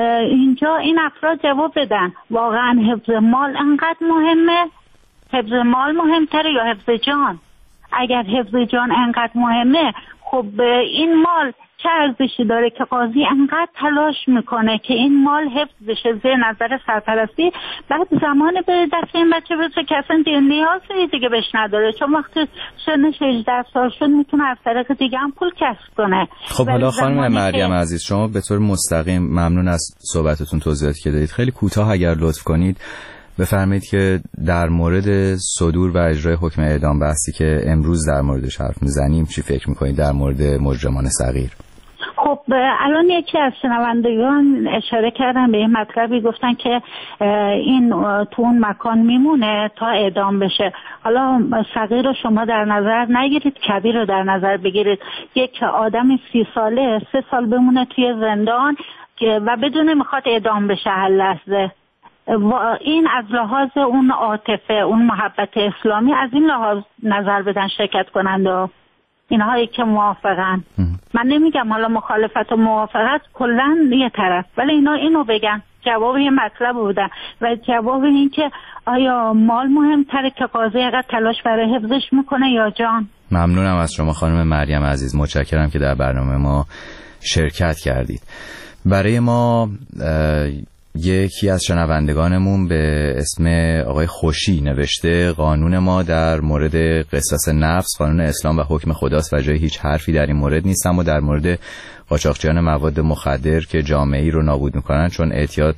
اینجا این افراد جواب بدن واقعا حفظ مال انقدر مهمه؟ حفظ مال مهمتره یا حفظ جان؟ اگر حفظ جان انقدر مهمه، خب این مال چه ارزشی داره که قاضی انقدر تلاش میکنه که این مال حفظ بشه زیر نظر سرپرستی، بعد زمان به دست این بچه برسه که اصلا نیازی دیگه بهش نداره، چون وقتی سنش 18 سال شد میتونه از طریق دیگه هم پول کسب کنه. خب حالا خانم مریم عزیز، شما به طور مستقیم ممنون از صحبتتون، توضیحاتی که دادید. خیلی کوتاه اگر لطف کنید بفرمایید که در مورد صدور و اجرای حکم اعدام بحثی که امروز در موردش حرف میزنیم چی فکر میکنید در مورد مجرمان صغیر؟ خب الان یکی از شنوندگان اشاره کردن به این مطلبی، گفتن که این تو اون مکان میمونه تا اعدام بشه. حالا صغیر رو شما در نظر نگیرید، کبیر رو در نظر بگیرید. یک آدم 30 ساله 3 سال بمونه توی زندان و بدون میخواد اعدام بشه هر لحظه. این از لحاظ اون عاطفه، اون محبت اسلامی، از این لحاظ نظر بدن شرکت کننده اینهایی که موافقن. من نمیگم حالا مخالفت و موافقت کلن یه طرف، ولی اینا اینو بگن جواب یه مطلب بودن و جواب این که آیا مال مهمتره که قاضی اگر تلاش برای حفظش میکنه یا جان. ممنونم از شما خانم مریم عزیز، متشکرم که در برنامه ما شرکت کردید. برای ما یکی از شنوندگانمون به اسم آقای خوشی نوشته قانون ما در مورد قصاص نفس قانون اسلام و حکم خداست و جای هیچ حرفی در این مورد نیست، اما در مورد قاچاقچیان مواد مخدر که جامعه‌ای رو نابود میکنن چون اعتیاد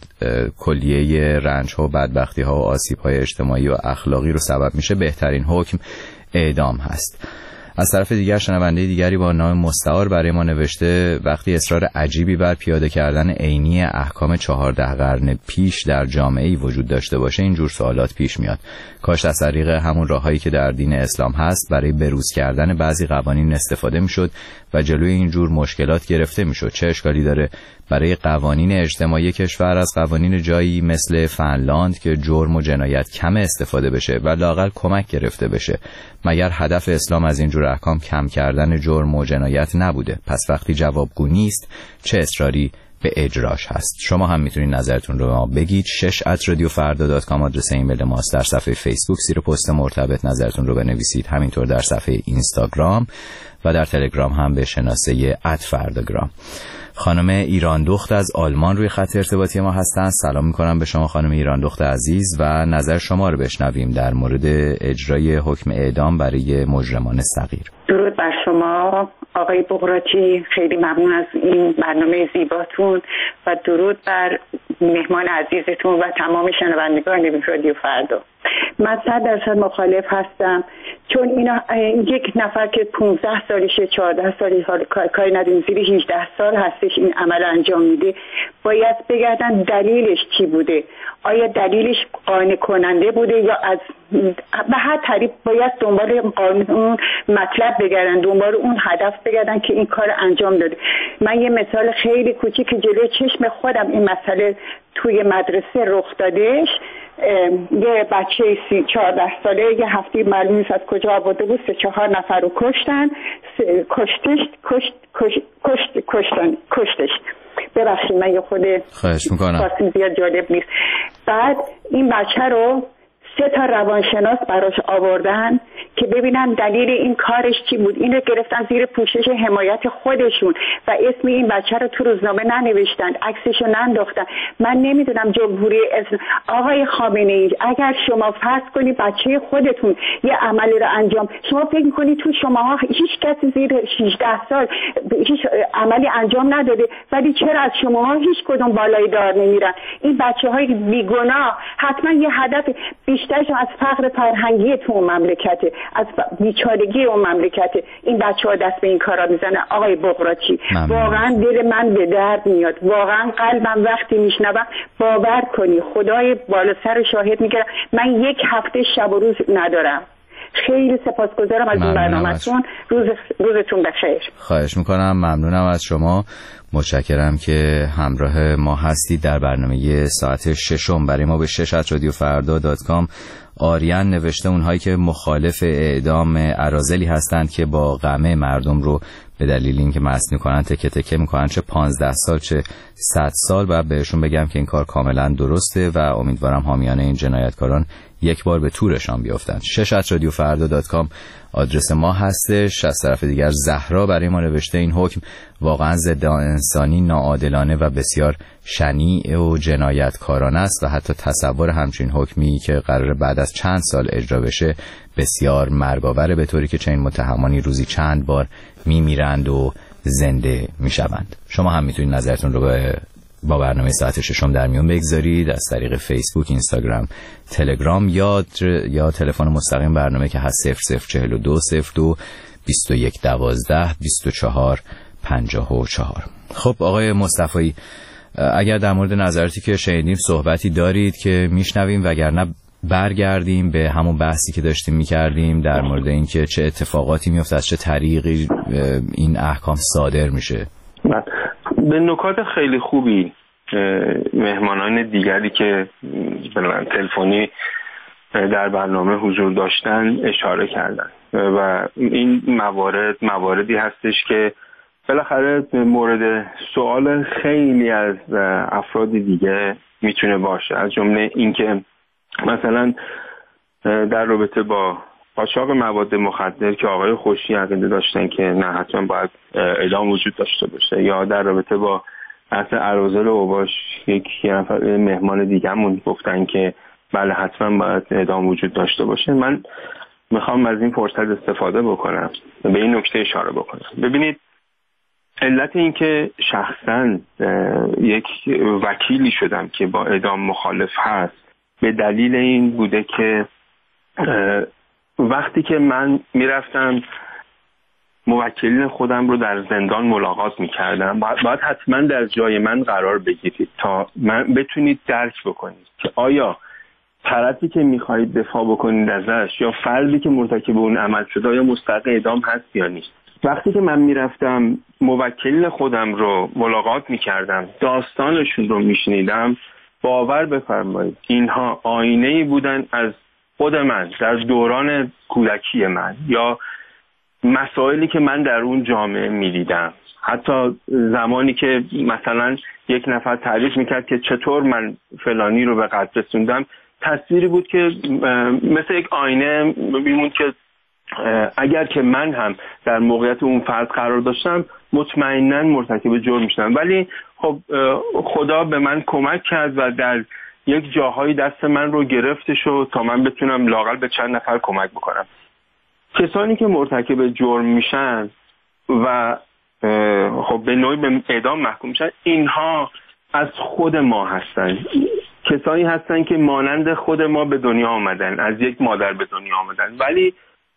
کلیه رنج‌ها و بدبختی‌ها و آسیب‌های اجتماعی و اخلاقی رو سبب میشه، بهترین حکم اعدام هست. از طرف دیگر شنونده دیگری با نام مستعار برای ما نوشته وقتی اصرار عجیبی بر پیاده کردن عینی احکام 14 قرن پیش در جامعه‌ای وجود داشته باشه اینجور سوالات پیش میاد. کاش از طریق همون راههایی که در دین اسلام هست برای بروز کردن بعضی قوانین استفاده میشد و جلوی اینجور مشکلات گرفته میشد. چه اشکالی داره برای قوانین اجتماعی کشور از قوانین جایی مثل فنلاند که جرم و جنایت کم استفاده بشه و لااقل کمک گرفته بشه؟ مگر هدف اسلام از اینجور احکام کم کردن جرم و جنایت نبوده؟ پس وقتی جوابگو نیست چه اصراری به اجراش هست؟ شما هم میتونید نظرتون رو به ما بگید. 6@radiofarda.com آدرس ایمیل ماست. در صفحه فیسبوک زیر پست مرتبط نظرتون رو بنویسید، همینطور در صفحه اینستاگرام و در تلگرام هم به شناسه @فرداگرام. خانم ایران دخت از آلمان روی خط ارتباطی ما هستند. سلام میکنم به شما خانم ایران دخت عزیز و نظر شما رو بشنویم در مورد اجرای حکم اعدام برای مجرمان صغیر. درود بر شما آقای بغراتی، خیلی ممنون از این برنامه زیباتون و درود بر مهمان عزیزتون و تمام شنوندگان رادیو فردا. من 100% مخالف هستم، چون اینا یک نفر که 15 سالشه 14 سالی کاری نداریم زیر 18 سال هستش این عمل انجام میده، باید بگردن دلیلش چی بوده. آیا دلیلش قانع کننده بوده یا از به هر طریق باید دنبال قانون مطلب بگردن، دنبال اون هدف بگردن که این کار انجام داده. من یه مثال خیلی کوچیک که جلوی چشم خودم این مسئله توی مدرسه رخ دادش. یه بچه 14 ساله یه هفته معلوم نیست از کجا آورده بود 3-4 نفر رو کشتن، کشتش. ببخشید من یه خود خواهش میکنم خاصی زیاد جالب نیست. بعد این بچه رو 3 روانشناس براش آوردن که ببینن دلیل این کارش چی بود. این رو گرفتن زیر پوشش حمایت خودشون و اسم این بچه رو تو روزنامه ننوشتن، عکسش رو ننداختن. من نمیدونم جمهوری اسلام آقای خامنه‌ای اگر شما فرض کنی بچه خودتون یه عملی رو انجام، شما فکر کنی تو شماها هیچ کسی زیر 18 سال هیچ عملی انجام نداده، ولی چرا از شماها هیچ کدوم بالای دار نمیرن؟ این بچه‌های بیگناه حتما یه هدف بیشترش از فقر فرهنگی تو مملکته، از بیچارگی اون مملکته. این بچه‌ها دست به این کارا میزنن. آقای بغراتی واقعا دل من به درد میاد، واقعا قلبم وقتی میشنوم باور کنی خدای بالا سر شاهد میگیرم من یک هفته شب و روز ندارم. خیلی سپاسگزارم از این برنامه‌تون. روزتون بخیر. خواهش میکنم، ممنونم از شما، متشکرم که همراه ما هستید در برنامه ساعت 6 برای ما. به 6@radiofarda.com آریان نوشته اونهایی که مخالف اعدام اراذلی هستند که با غمه مردم رو به دلیل اینکه مست میکنن تکه تکه میکنن، چه 15 سال چه 100 سال، و بهشون بگم که این کار کاملا درسته و امیدوارم حامیان این جنایتکاران یک بار به تورشان بیافتند. 6@radiofarda.com آدرس ما هستش. از طرف دیگر زهرا برای ما نوشته این حکم واقعا ضد انسانی، ناعادلانه و بسیار شنیع و جنایتکارانه است و حتی تصور همچین حکمی که قرار بعد از چند سال اجرا بشه بسیار مرگاوره، به طوری که چنین متهمانی روزی چند بار میمیرند و زنده میشوند. شما هم میتونید نظرتون رو با برنامه ساعت 6 در میون بگذارید از طریق فیسبوک، اینستاگرام، تلگرام یا تلفن مستقیم برنامه که هست 004202 2112 24 54. خب آقای مصطفی، اگر در مورد نظراتی که شنیدیم صحبتی دارید که میشنویم، وگرنه برگردیم به همون بحثی که داشتیم میکردیم در مورد اینکه چه اتفاقاتی میفته، از چه طریقی این احکام صادر میشه. به نکات خیلی خوبی مهمانان دیگری که تلفنی در برنامه حضور داشتن اشاره کردن و این مواردی هستش که بالاخره مورد سوال خیلی از افراد دیگه میتونه باشه، از جمله اینکه مثلا در رابطه با قاچاق مواد مخدر که آقای خوشی عقیده داشتن که نه حتما باید اعدام وجود داشته باشه، یا در رابطه با بحث اراذل اوباش یک نفر مهمان دیگه‌مون گفتن که بله حتما باید اعدام وجود داشته باشه. من میخوام از این فرصت استفاده بکنم به این نکته اشاره بکنم. ببینید، علت این که شخصا یک وکیلی شدم که با اعدام مخالف هست به دلیل این بوده که وقتی که من میرفتم موکلین خودم رو در زندان ملاقات میکردم، باید حتما در جای من قرار بگیرید تا من بتونید درک بکنید که آیا طرفی که میخواهید دفاع بکنید ازش یا فردی که مرتکب اون عمل شده آیا مستحق اعدام هست یا نیست. وقتی که من میرفتم موکلین خودم رو ملاقات میکردم، داستانشون رو میشنیدم، باور بفرمایید اینها آینه‌ای بودن از خود من در دوران کودکی من یا مسائلی که من در اون جامعه میدیدم. حتی زمانی که مثلا یک نفر تعریف میکرد که چطور من فلانی رو به قتل رسوندم، تصویری بود که مثل یک آینه میموند که اگر که من هم در موقعیت اون فرد قرار داشتم مطمئناً مرتکب جرم میشدم. ولی خب خدا به من کمک کرد و در یک جاهایی دست من رو گرفته شد تا من بتونم لااقل به چند نفر کمک بکنم. کسانی که مرتکب جرم میشن و خب به نوعی به اعدام محکوم میشن، اینها از خود ما هستن، کسانی هستن که مانند خود ما به دنیا آمدن، از یک مادر به دنیا آمدن، ولی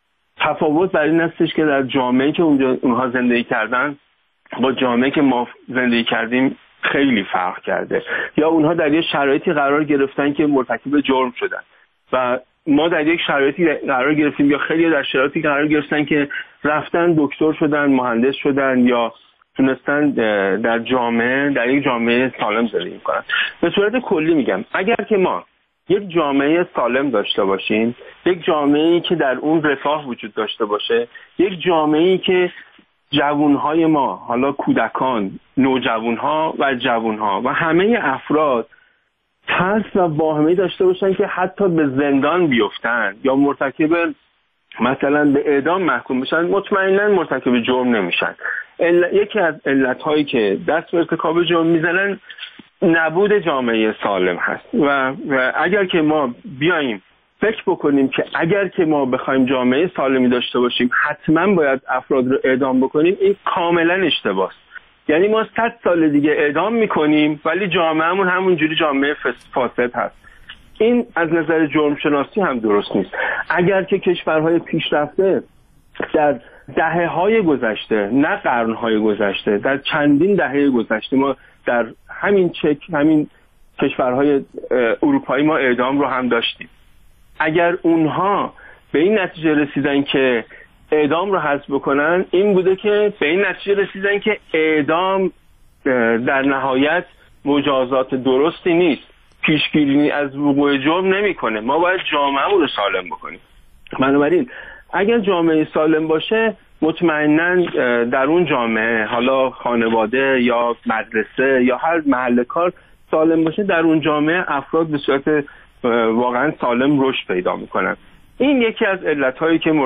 تفاوت بر این هستش که در جامعه‌ای که اونها زندگی کردن با جامعه‌ای که ما زندگی کردیم خیلی فرق کرده، یا اونها در یک شرایطی قرار گرفتن که مرتکب جرم شدن و ما در یک شرایطی قرار گرفتیم، یا خیلی در شرایطی قرار گرفتن که رفتن دکتر شدن، مهندس شدن، یا تونستن در جامعه، در یک جامعه سالم زندگی کنن. به صورت کلی میگم اگر که ما یک جامعه سالم داشته باشیم، یک جامعه‌ای که در اون رفاه وجود داشته باشه، یک جامعه‌ای که جوانهای ما، حالا کودکان، نوجوانها و جوانها و همه افراد ترس و واهمه‌ای داشته باشن که حتی به زندان بیفتن یا مرتکب مثلا به اعدام محکوم بشن، مطمئناً مرتکب جرم نمیشن. یکی از علت‌هایی که دست به ارتکاب جرم میزنن نبود جامعه سالم هست و اگر که ما بیاییم فکر بکنیم که اگر که ما بخوایم جامعه سالمی داشته باشیم حتما باید افراد رو اعدام بکنیم، این کاملا اشتباهه. یعنی ما 100 سال دیگه اعدام میکنیم ولی جامعهمون همونجوری جامعه فاسد هست. این از نظر جرم شناسی هم درست نیست. اگر که کشورهای پیشرفته در دهه‌های گذشته، نه قرن‌های گذشته، در چندین دهه گذشته ما در همین کشورهای اروپایی ما اعدام رو هم داشتیم. اگر اونها به این نتیجه رسیدن که اعدام رو حذف بکنن، این بوده که به این نتیجه رسیدن که اعدام در نهایت مجازات درستی نیست، پیشگیری از وقوع جرم نمیکنه. ما باید جامعه رو سالم بکنیم. بنابراین اگر جامعه سالم باشه، مطمئناً در اون جامعه، حالا خانواده یا مدرسه یا هر محل کار سالم باشه، در اون جامعه افراد به صورت واقعا سالم رشد پیدا میکنن. این یکی از علتهایی که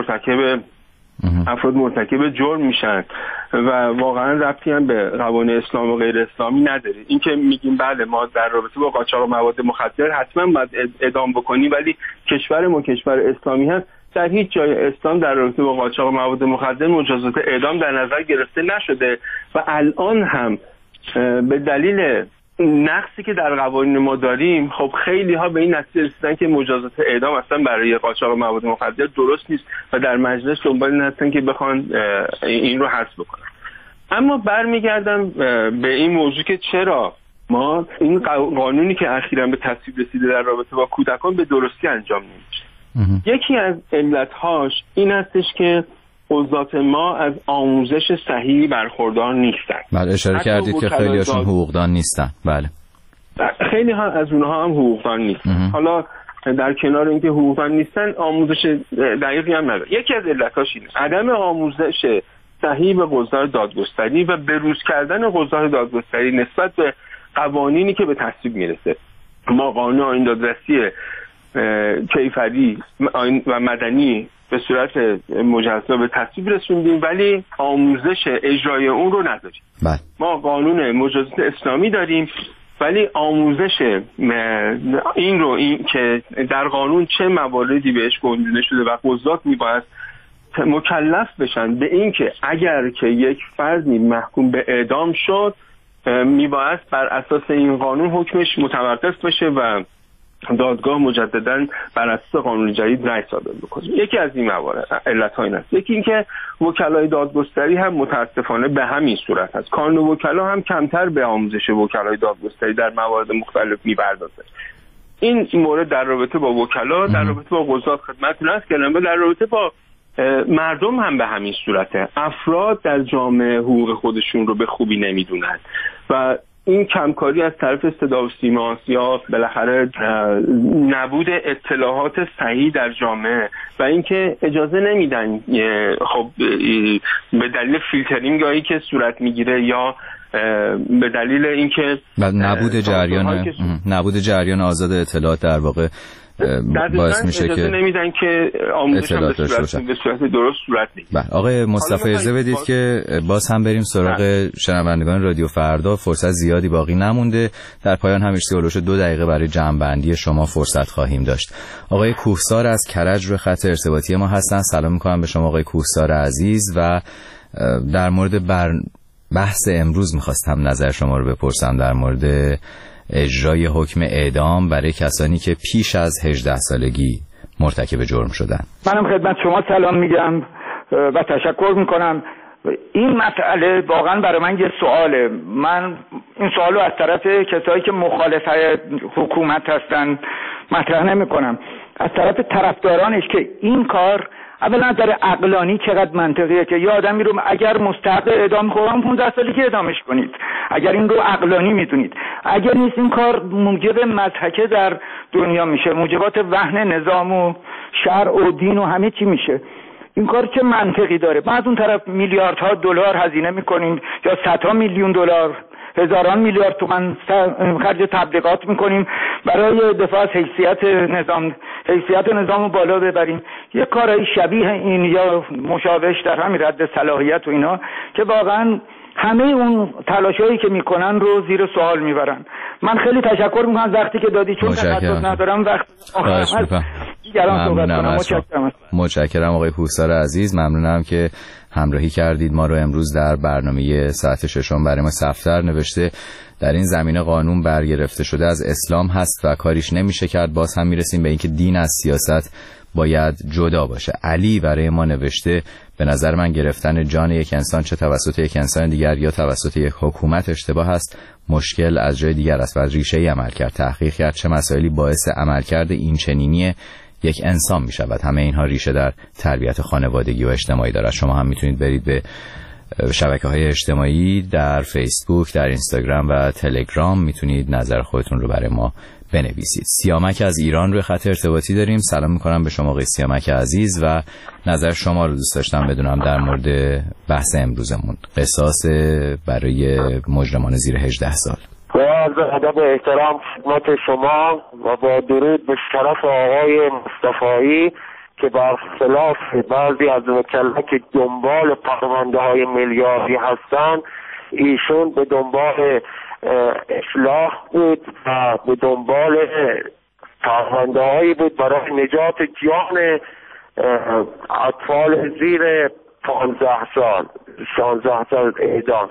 افراد مرتکب جرم میشن و واقعا ربطی هم به قوانین اسلام و غیر اسلامی نداره. این که میگیم بله ما در رابطه با قاچاق مواد مخدر حتما باید اعدام بکنیم، ولی کشور ما کشور اسلامی هست، در هیچ جای اسلام در رابطه با قاچاق مواد مخدر مجازات اعدام در نظر گرفته نشده و الان هم به دلیل نقصی که در قوانین ما داریم، خب خیلی ها به این نتیجه رسیدن که مجازات اعدام اصلا برای قاچاق مواد مخدر درست نیست و در مجلس دنبال این هستن که بخوان این رو حذف بکنن. اما برمیگردم به این موضوع که چرا ما این قانونی که اخیراً به تصویب رسیده در رابطه با کودکان به درستی انجام نمیشه. یکی از علتهاش این هستش که قضات ما از آموزش صحیحی برخوردار نیستن. بله، اشاره کردید که خیلی هاشون حقوقدان نیستن. بله، خیلی ها از اونها هم حقوقدان نیستن. حالا در کنار اینکه حقوقدان نیستن، آموزش دقیقی هم ندارن. یکی از علتاش اینه عدم آموزش صحیح به حوزه دادگستری و بروز کردن حوزه دادگستری نسبت به قوانینی که به تصویب میرسه. ما قانون آیین دادرسی کیفری و مدنی به صورت مجزا به تصویب رسوندیم ولی آموزش اجرای اون رو نداریم. ما قانون مجازات اسلامی داریم ولی آموزش این که در قانون چه مواردی بهش گنجونده شده و قضات میباید مکلف بشن به این که اگر که یک فردی محکوم به اعدام شد میباید بر اساس این قانون حکمش متوقف بشه و دادگاه مجددا بر اساس قانون جدید رأی صادر بکنه. یکی از این موارد علت‌ها این است. یکی این که وکلای دادگستری هم متاسفانه به همین صورت هست. کانون وکلا هم کمتر به آموزش وکلای دادگستری در موارد مختلف می‌پردازه. این مورد در رابطه با وکلا، در رابطه با قضات خدمتتون است که در رابطه با مردم هم به همین صورته. افراد در جامعه حقوق خودشون رو به خوبی نمیدونن و این کمکاری از طرف صدا و سیما یا بالاخره نبود اطلاعات صحیح در جامعه و اینکه اجازه نمیدن خب به دلیل فیلترینگی که صورت میگیره یا به دلیل اینکه نبود جریان آزاد اطلاعات در واقع باعث میشه که نمیدن که آموزش به صورت درست صورت بگیره. آقای مصطفی اجازه بدید که باز هم بریم سراغ شنوندگان رادیو فردا. فرصت زیادی باقی نمونده. در پایان هم هولوش 2 دقیقه برای جمع‌بندی شما فرصت خواهیم داشت. آقای کوهسار از کرج روی خط ارتباطی ما هستن. سلام می‌کنم به شما آقای کوهسار عزیز و در مورد بحث امروز می‌خواستم نظر شما رو بپرسم در مورد اجرای حکم اعدام برای کسانی که پیش از 18 سالگی مرتکب جرم شدن. منم خدمت شما سلام میگم و تشکر میکنم. این مسئله واقعا برای من یه سواله. من این سوالو از طرف کسایی که مخالف حکومت هستن مطرح نمیکنم، از طرف طرفدارانش که این کار اولا از نظر عقلانی چقدر منطقیه که یه آدمی رو اگر مستحق اعدام خواهم 15 سالگی اعدامش کنید، اگر این رو عقلانی میدونید. اگر نیست این کار موجب مضحکه در دنیا میشه، موجبات وهن نظام و شرع و دین و همه چی میشه. این کار چه منطقی داره؟ ما از اون طرف میلیاردها دلار هزینه میکنیم یا صدها میلیون دلار، هزاران میلیارد تومان خرج تبلیغات میکنیم برای دفاع از حیثیت نظام رو بالا ببریم. یه کارای شبیه این یا مشابهش در همین رد صلاحیت و اینا که واقعا همه اون تلاشایی که میکنن رو زیر سوال میبرن. من خیلی تشکر میکنم از وقتی که دادی، چون تخصص ندارم وقت دیگران صحبت کنم. متشکرم آقای کوهسار عزیز، ممنونم که همراهی کردید ما رو. امروز در برنامه ساعت 6 برای ما صفدر نوشته در این زمینه قانون برگرفته شده از اسلام هست و کاریش نمیشه کرد. باز هم میرسیم به اینکه دین از سیاست باید جدا باشه. علی برای ما نوشته به نظر من گرفتن جان یک انسان چه توسط یک انسان دیگر یا توسط یک حکومت اشتباه است. مشکل از جای دیگر است و از ریشه عملکرد تحقیق کرد چه مسائلی باعث عملکرد این چنینی یک انسان می شود. همه اینها ریشه در تربیت خانوادگی و اجتماعی دارد. شما هم میتونید برید به شبکه‌های اجتماعی در فیسبوک، در اینستاگرام و تلگرام میتونید نظر خودتون رو برای ما بنویسید. سیامک از ایران روی خط ارتباطی داریم. سلام میکنم به شما آقای سیامک عزیز و نظر شما رو دوست داشتم بدونم در مورد بحث امروزمون، قصاص برای مجرمان زیر 18 سال. با ادب و احترام خدمت شما و با درود به شرف آقای مصطفایی که برخلاف بعضی از وکلا که دنبال پرونده‌های میلیاردی هستن، ایشون به دنبال اصلاح بود و به دنبال پرونده‌هایی بود برای نجات جان اطفال زیر 15 سال 16 سال اعدام.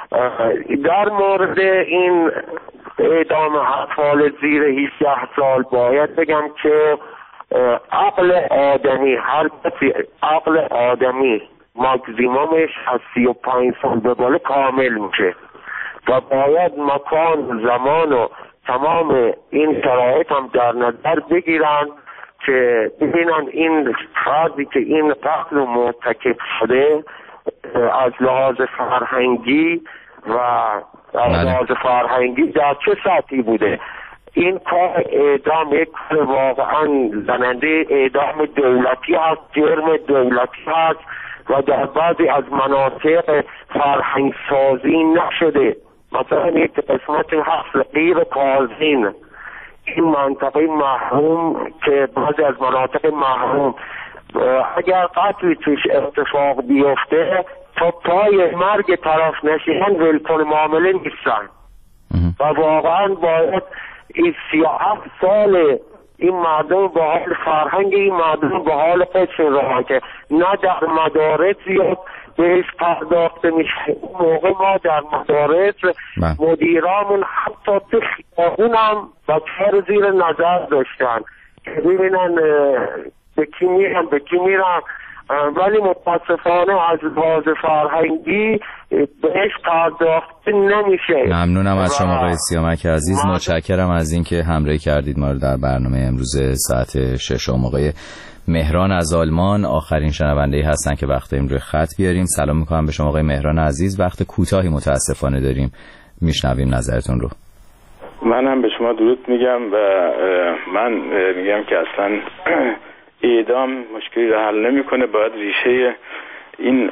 در مورد این اعدام اطفال زیر 18 سال باید بگم که عقل آدمی، هر کسی عقل آدمی ماکزیمومش از 35 سال به بالا کامل میشه و باید مکان، زمان و تمام این شرایط هم در نظر بگیرن که ببینن این فردی که این قتل رو مرتکب شده از لحاظ فرهنگی و از لحاظ فرهنگی در چه سطحی بوده. این کار اعدام یک کار واقعا زننده اعدام دولتی هست، جرم دولتی هست و در بعضی از مناطق فرهنگ سازی نشده. مثلا یک قسمت هست غیر کازین، این منطقه محروم که بعضی از مناطق محروم اگر قتلی توش اتفاق بیفته تا پای مرگ طرف نشینان ولکن معامله نیستن و واقعا باید این 37 سال این مردم به حال فرهنگ این مردم به حال خودشون رها که نه در مدارس زیاد بهش پرداخته میشه. اون موقع ما در مدارس مدیرامون حتی تو خیابون هم بچه‌ها رو زیر نظر داشتن که ببینن به کی میرن ولی متاسفانه از لحاظ فرهنگی بهش پرداخته نمیشه. ممنونم از شما آقای سیامک عزیز، متشکرم از اینکه همراهی کردید ما رو در برنامه امروز ساعت 6. آقای مهران از آلمان آخرین شنونده هستن که وقت این روی خط بیاریم. سلام میکنم به شما آقای مهران عزیز، وقت کوتاهی متاسفانه داریم، میشنویم نظرتون رو. من هم به شما درود میگم و من میگم که اصلا اعدام مشکلی رو حل نمیکنه، باید ریشه این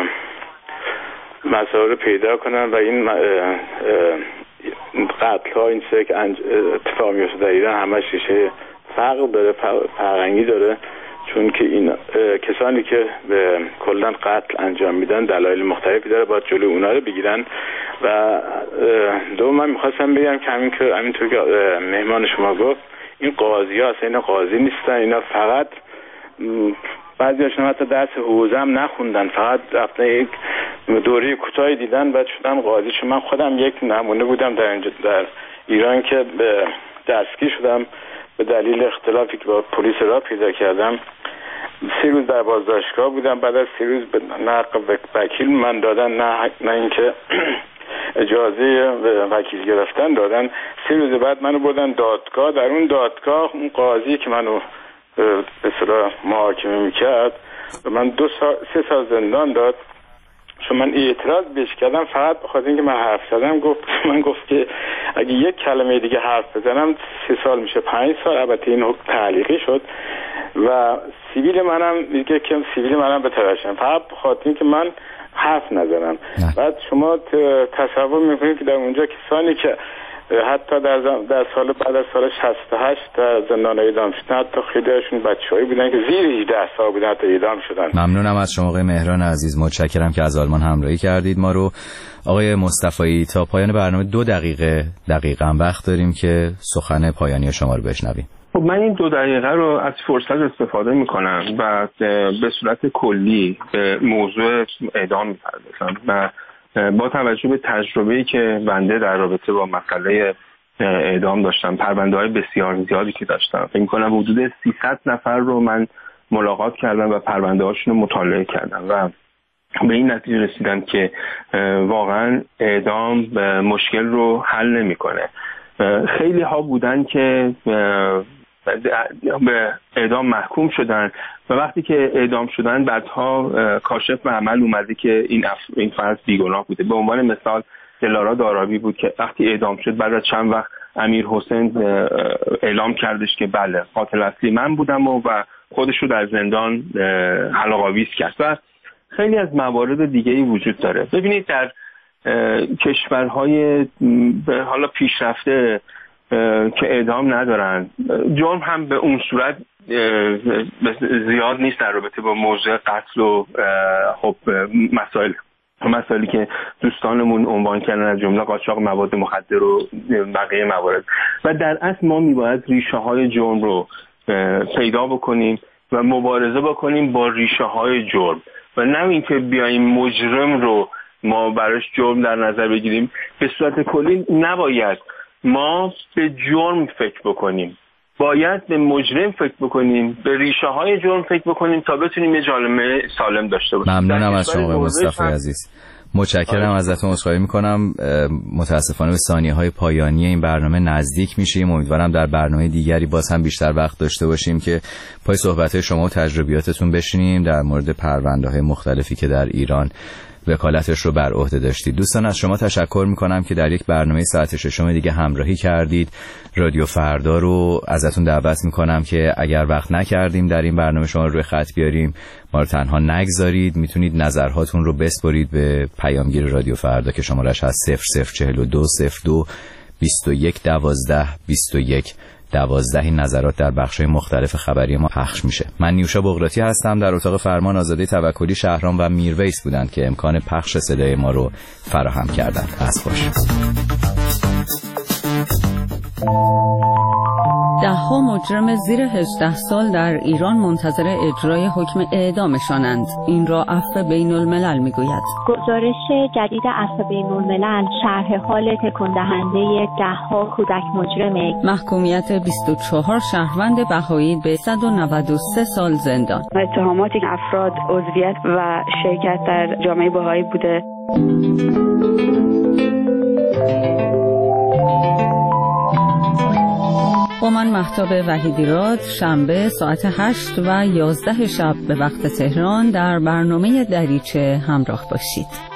مسائل رو پیدا کنن و این قتل ها این سه که اتفاق میفته در ایران همش ریشه فقر داره، فرهنگی داره، چون که این کسانی که کلا قتل انجام میدن دلایل مختلفی داره، باید جلوی اونا رو بگیرن. و دوم من میخواستم بگم که همینطور که مهمان شما گفت این قاضی ها اصلا اینا قاضی نیستن، اینا فقط بعضی هاشون حتی درس حوزه هم نخوندن، فقط رفتن یک دوره کوتاهی دیدن بعد شدن قاضی. چون من خودم یک نمونه بودم در ایران که دستگیر شدم به دلیل اختلافی که با پلیس را پیدا کردم. 3 روز در بازداشتگاه بودم، بعد از 3 روز نه حق وکیل من دادن نه اینکه اجازه وکیل گرفتن دادن. 3 روز بعد منو بردن دادگاه. در اون دادگاه اون قاضی که منو به اصطلاح محاکمه میکرد و من 3 سال زندان داد، چون من اعتراض بهش کردم فقط بخاطر اینکه من حرف زدم. گفت که اگه یک کلمه دیگه حرف بزنم 3 سال میشه 5 سال. البته این حکم تعلیقی شد و سیبیل منم بتراشن فقط بخاطر اینکه من حرف نزنم. بعد شما تصور میکنید که در اونجا کسانی که حتی در سال بعد از سال 68 در زندان اعدام شدن، حتی خیلی هاشون بچه‌هایی بودن که زیر 18 سال بودن حتی اعدام شدن. ممنونم از شما آقای مهران عزیز، متشکرم که از آلمان همراهی کردید ما رو. آقای مصطفی تا پایان برنامه 2 دقیقه وقت داریم که سخن پایانی شما رو بشنویم. خب من این 2 دقیقه رو از فرصت استفاده میکنم و به صورت کلی به موضوع اعدام میپردازم و با توجه به تجربه‌ای که بنده در رابطه با مسئله اعدام داشتم، پرونده‌های بسیار زیادی که داشتم، فکر می‌کنم حدود 300 نفر رو من ملاقات کردم و پرونده‌هاشون رو مطالعه کردم و به این نتیجه رسیدم که واقعا اعدام مشکل رو حل نمی‌کنه. خیلی ها بودن که به اعدام محکوم شدن و وقتی که اعدام شدن بعدها کاشف به عمل اومده که این فرد بیگناه بوده. به عنوان مثال دلارا دارابی بود که وقتی اعدام شد بعد از چند وقت امیر حسین اعلام کردش که بله قاتل اصلی من بودم و خودش رو در زندان حلق‌آویز کرد و خیلی از موارد دیگه‌ای وجود داره. ببینید در کشورهای حالا پیشرفته که اعدام ندارن، جرم هم به اون صورت زیاد نیست در رابطه با موضوع قتل و خب مسائلی که دوستانمون عنوان کردن از جمله قاچاق مواد مخدر و بقیه موارد. و در اصل ما میباید ریشه های جرم رو پیدا بکنیم و مبارزه بکنیم با ریشه های جرم و نه اینکه بیایم مجرم رو ما براش جرم در نظر بگیریم. به صورت کلی نباید ما به جرم فکر بکنیم، باید به مجرم فکر بکنیم، به ریشه های جرم فکر بکنیم تا بتونیم یه جامعه سالم داشته باشیم. ممنونم از شما مصطفی عزیز، متشکرم ازتون. عذرخواهی میکنم متاسفانه به ثانیه‌های پایانی این برنامه نزدیک میشیم. امیدوارم در برنامه دیگری باز هم بیشتر وقت داشته باشیم که پای صحبت‌های شما و تجربیاتتون بشینیم در مورد پرونده‌های مختلفی که در ایران وکالتش رو بر عهده داشتید. دوستان از شما تشکر میکنم که در یک برنامه ساعت ششم دیگه همراهی کردید. رادیو فردا رو ازتون دعوت میکنم که اگر وقت نکردیم در این برنامه شما رو روی خط بیاریم، ما رو تنها نگذارید. میتونید نظرهاتون رو بسپارید به پیامگیر رادیو فردا که شمارش هست 0042 02 21 12 21 12. این نظرات در بخش‌های مختلف خبری ما پخش میشه. من نیوشا بغراتی هستم. در اتاق فرمان آزاده توکلی، شهرام و میرویس بودند که امکان پخش صدای ما رو فراهم کردند. از باش. ده‌ها مجرم زیر 18 سال در ایران منتظر اجرای حکم اعدامشانند. این را عفو بین الملل میگوید. گزارش جدید عفو بین الملل شرح حال تکان دهنده ده‌ها کودک مجرم. محکومیت 24 شهروند بهایی به 193 سال زندان. اتهامات افراد عضویت و شرکت در جامعه بهایی بوده. با من مهتاب وحیدی‌راد شنبه ساعت 8 و 11 شب به وقت تهران در برنامه دریچه همراه باشید.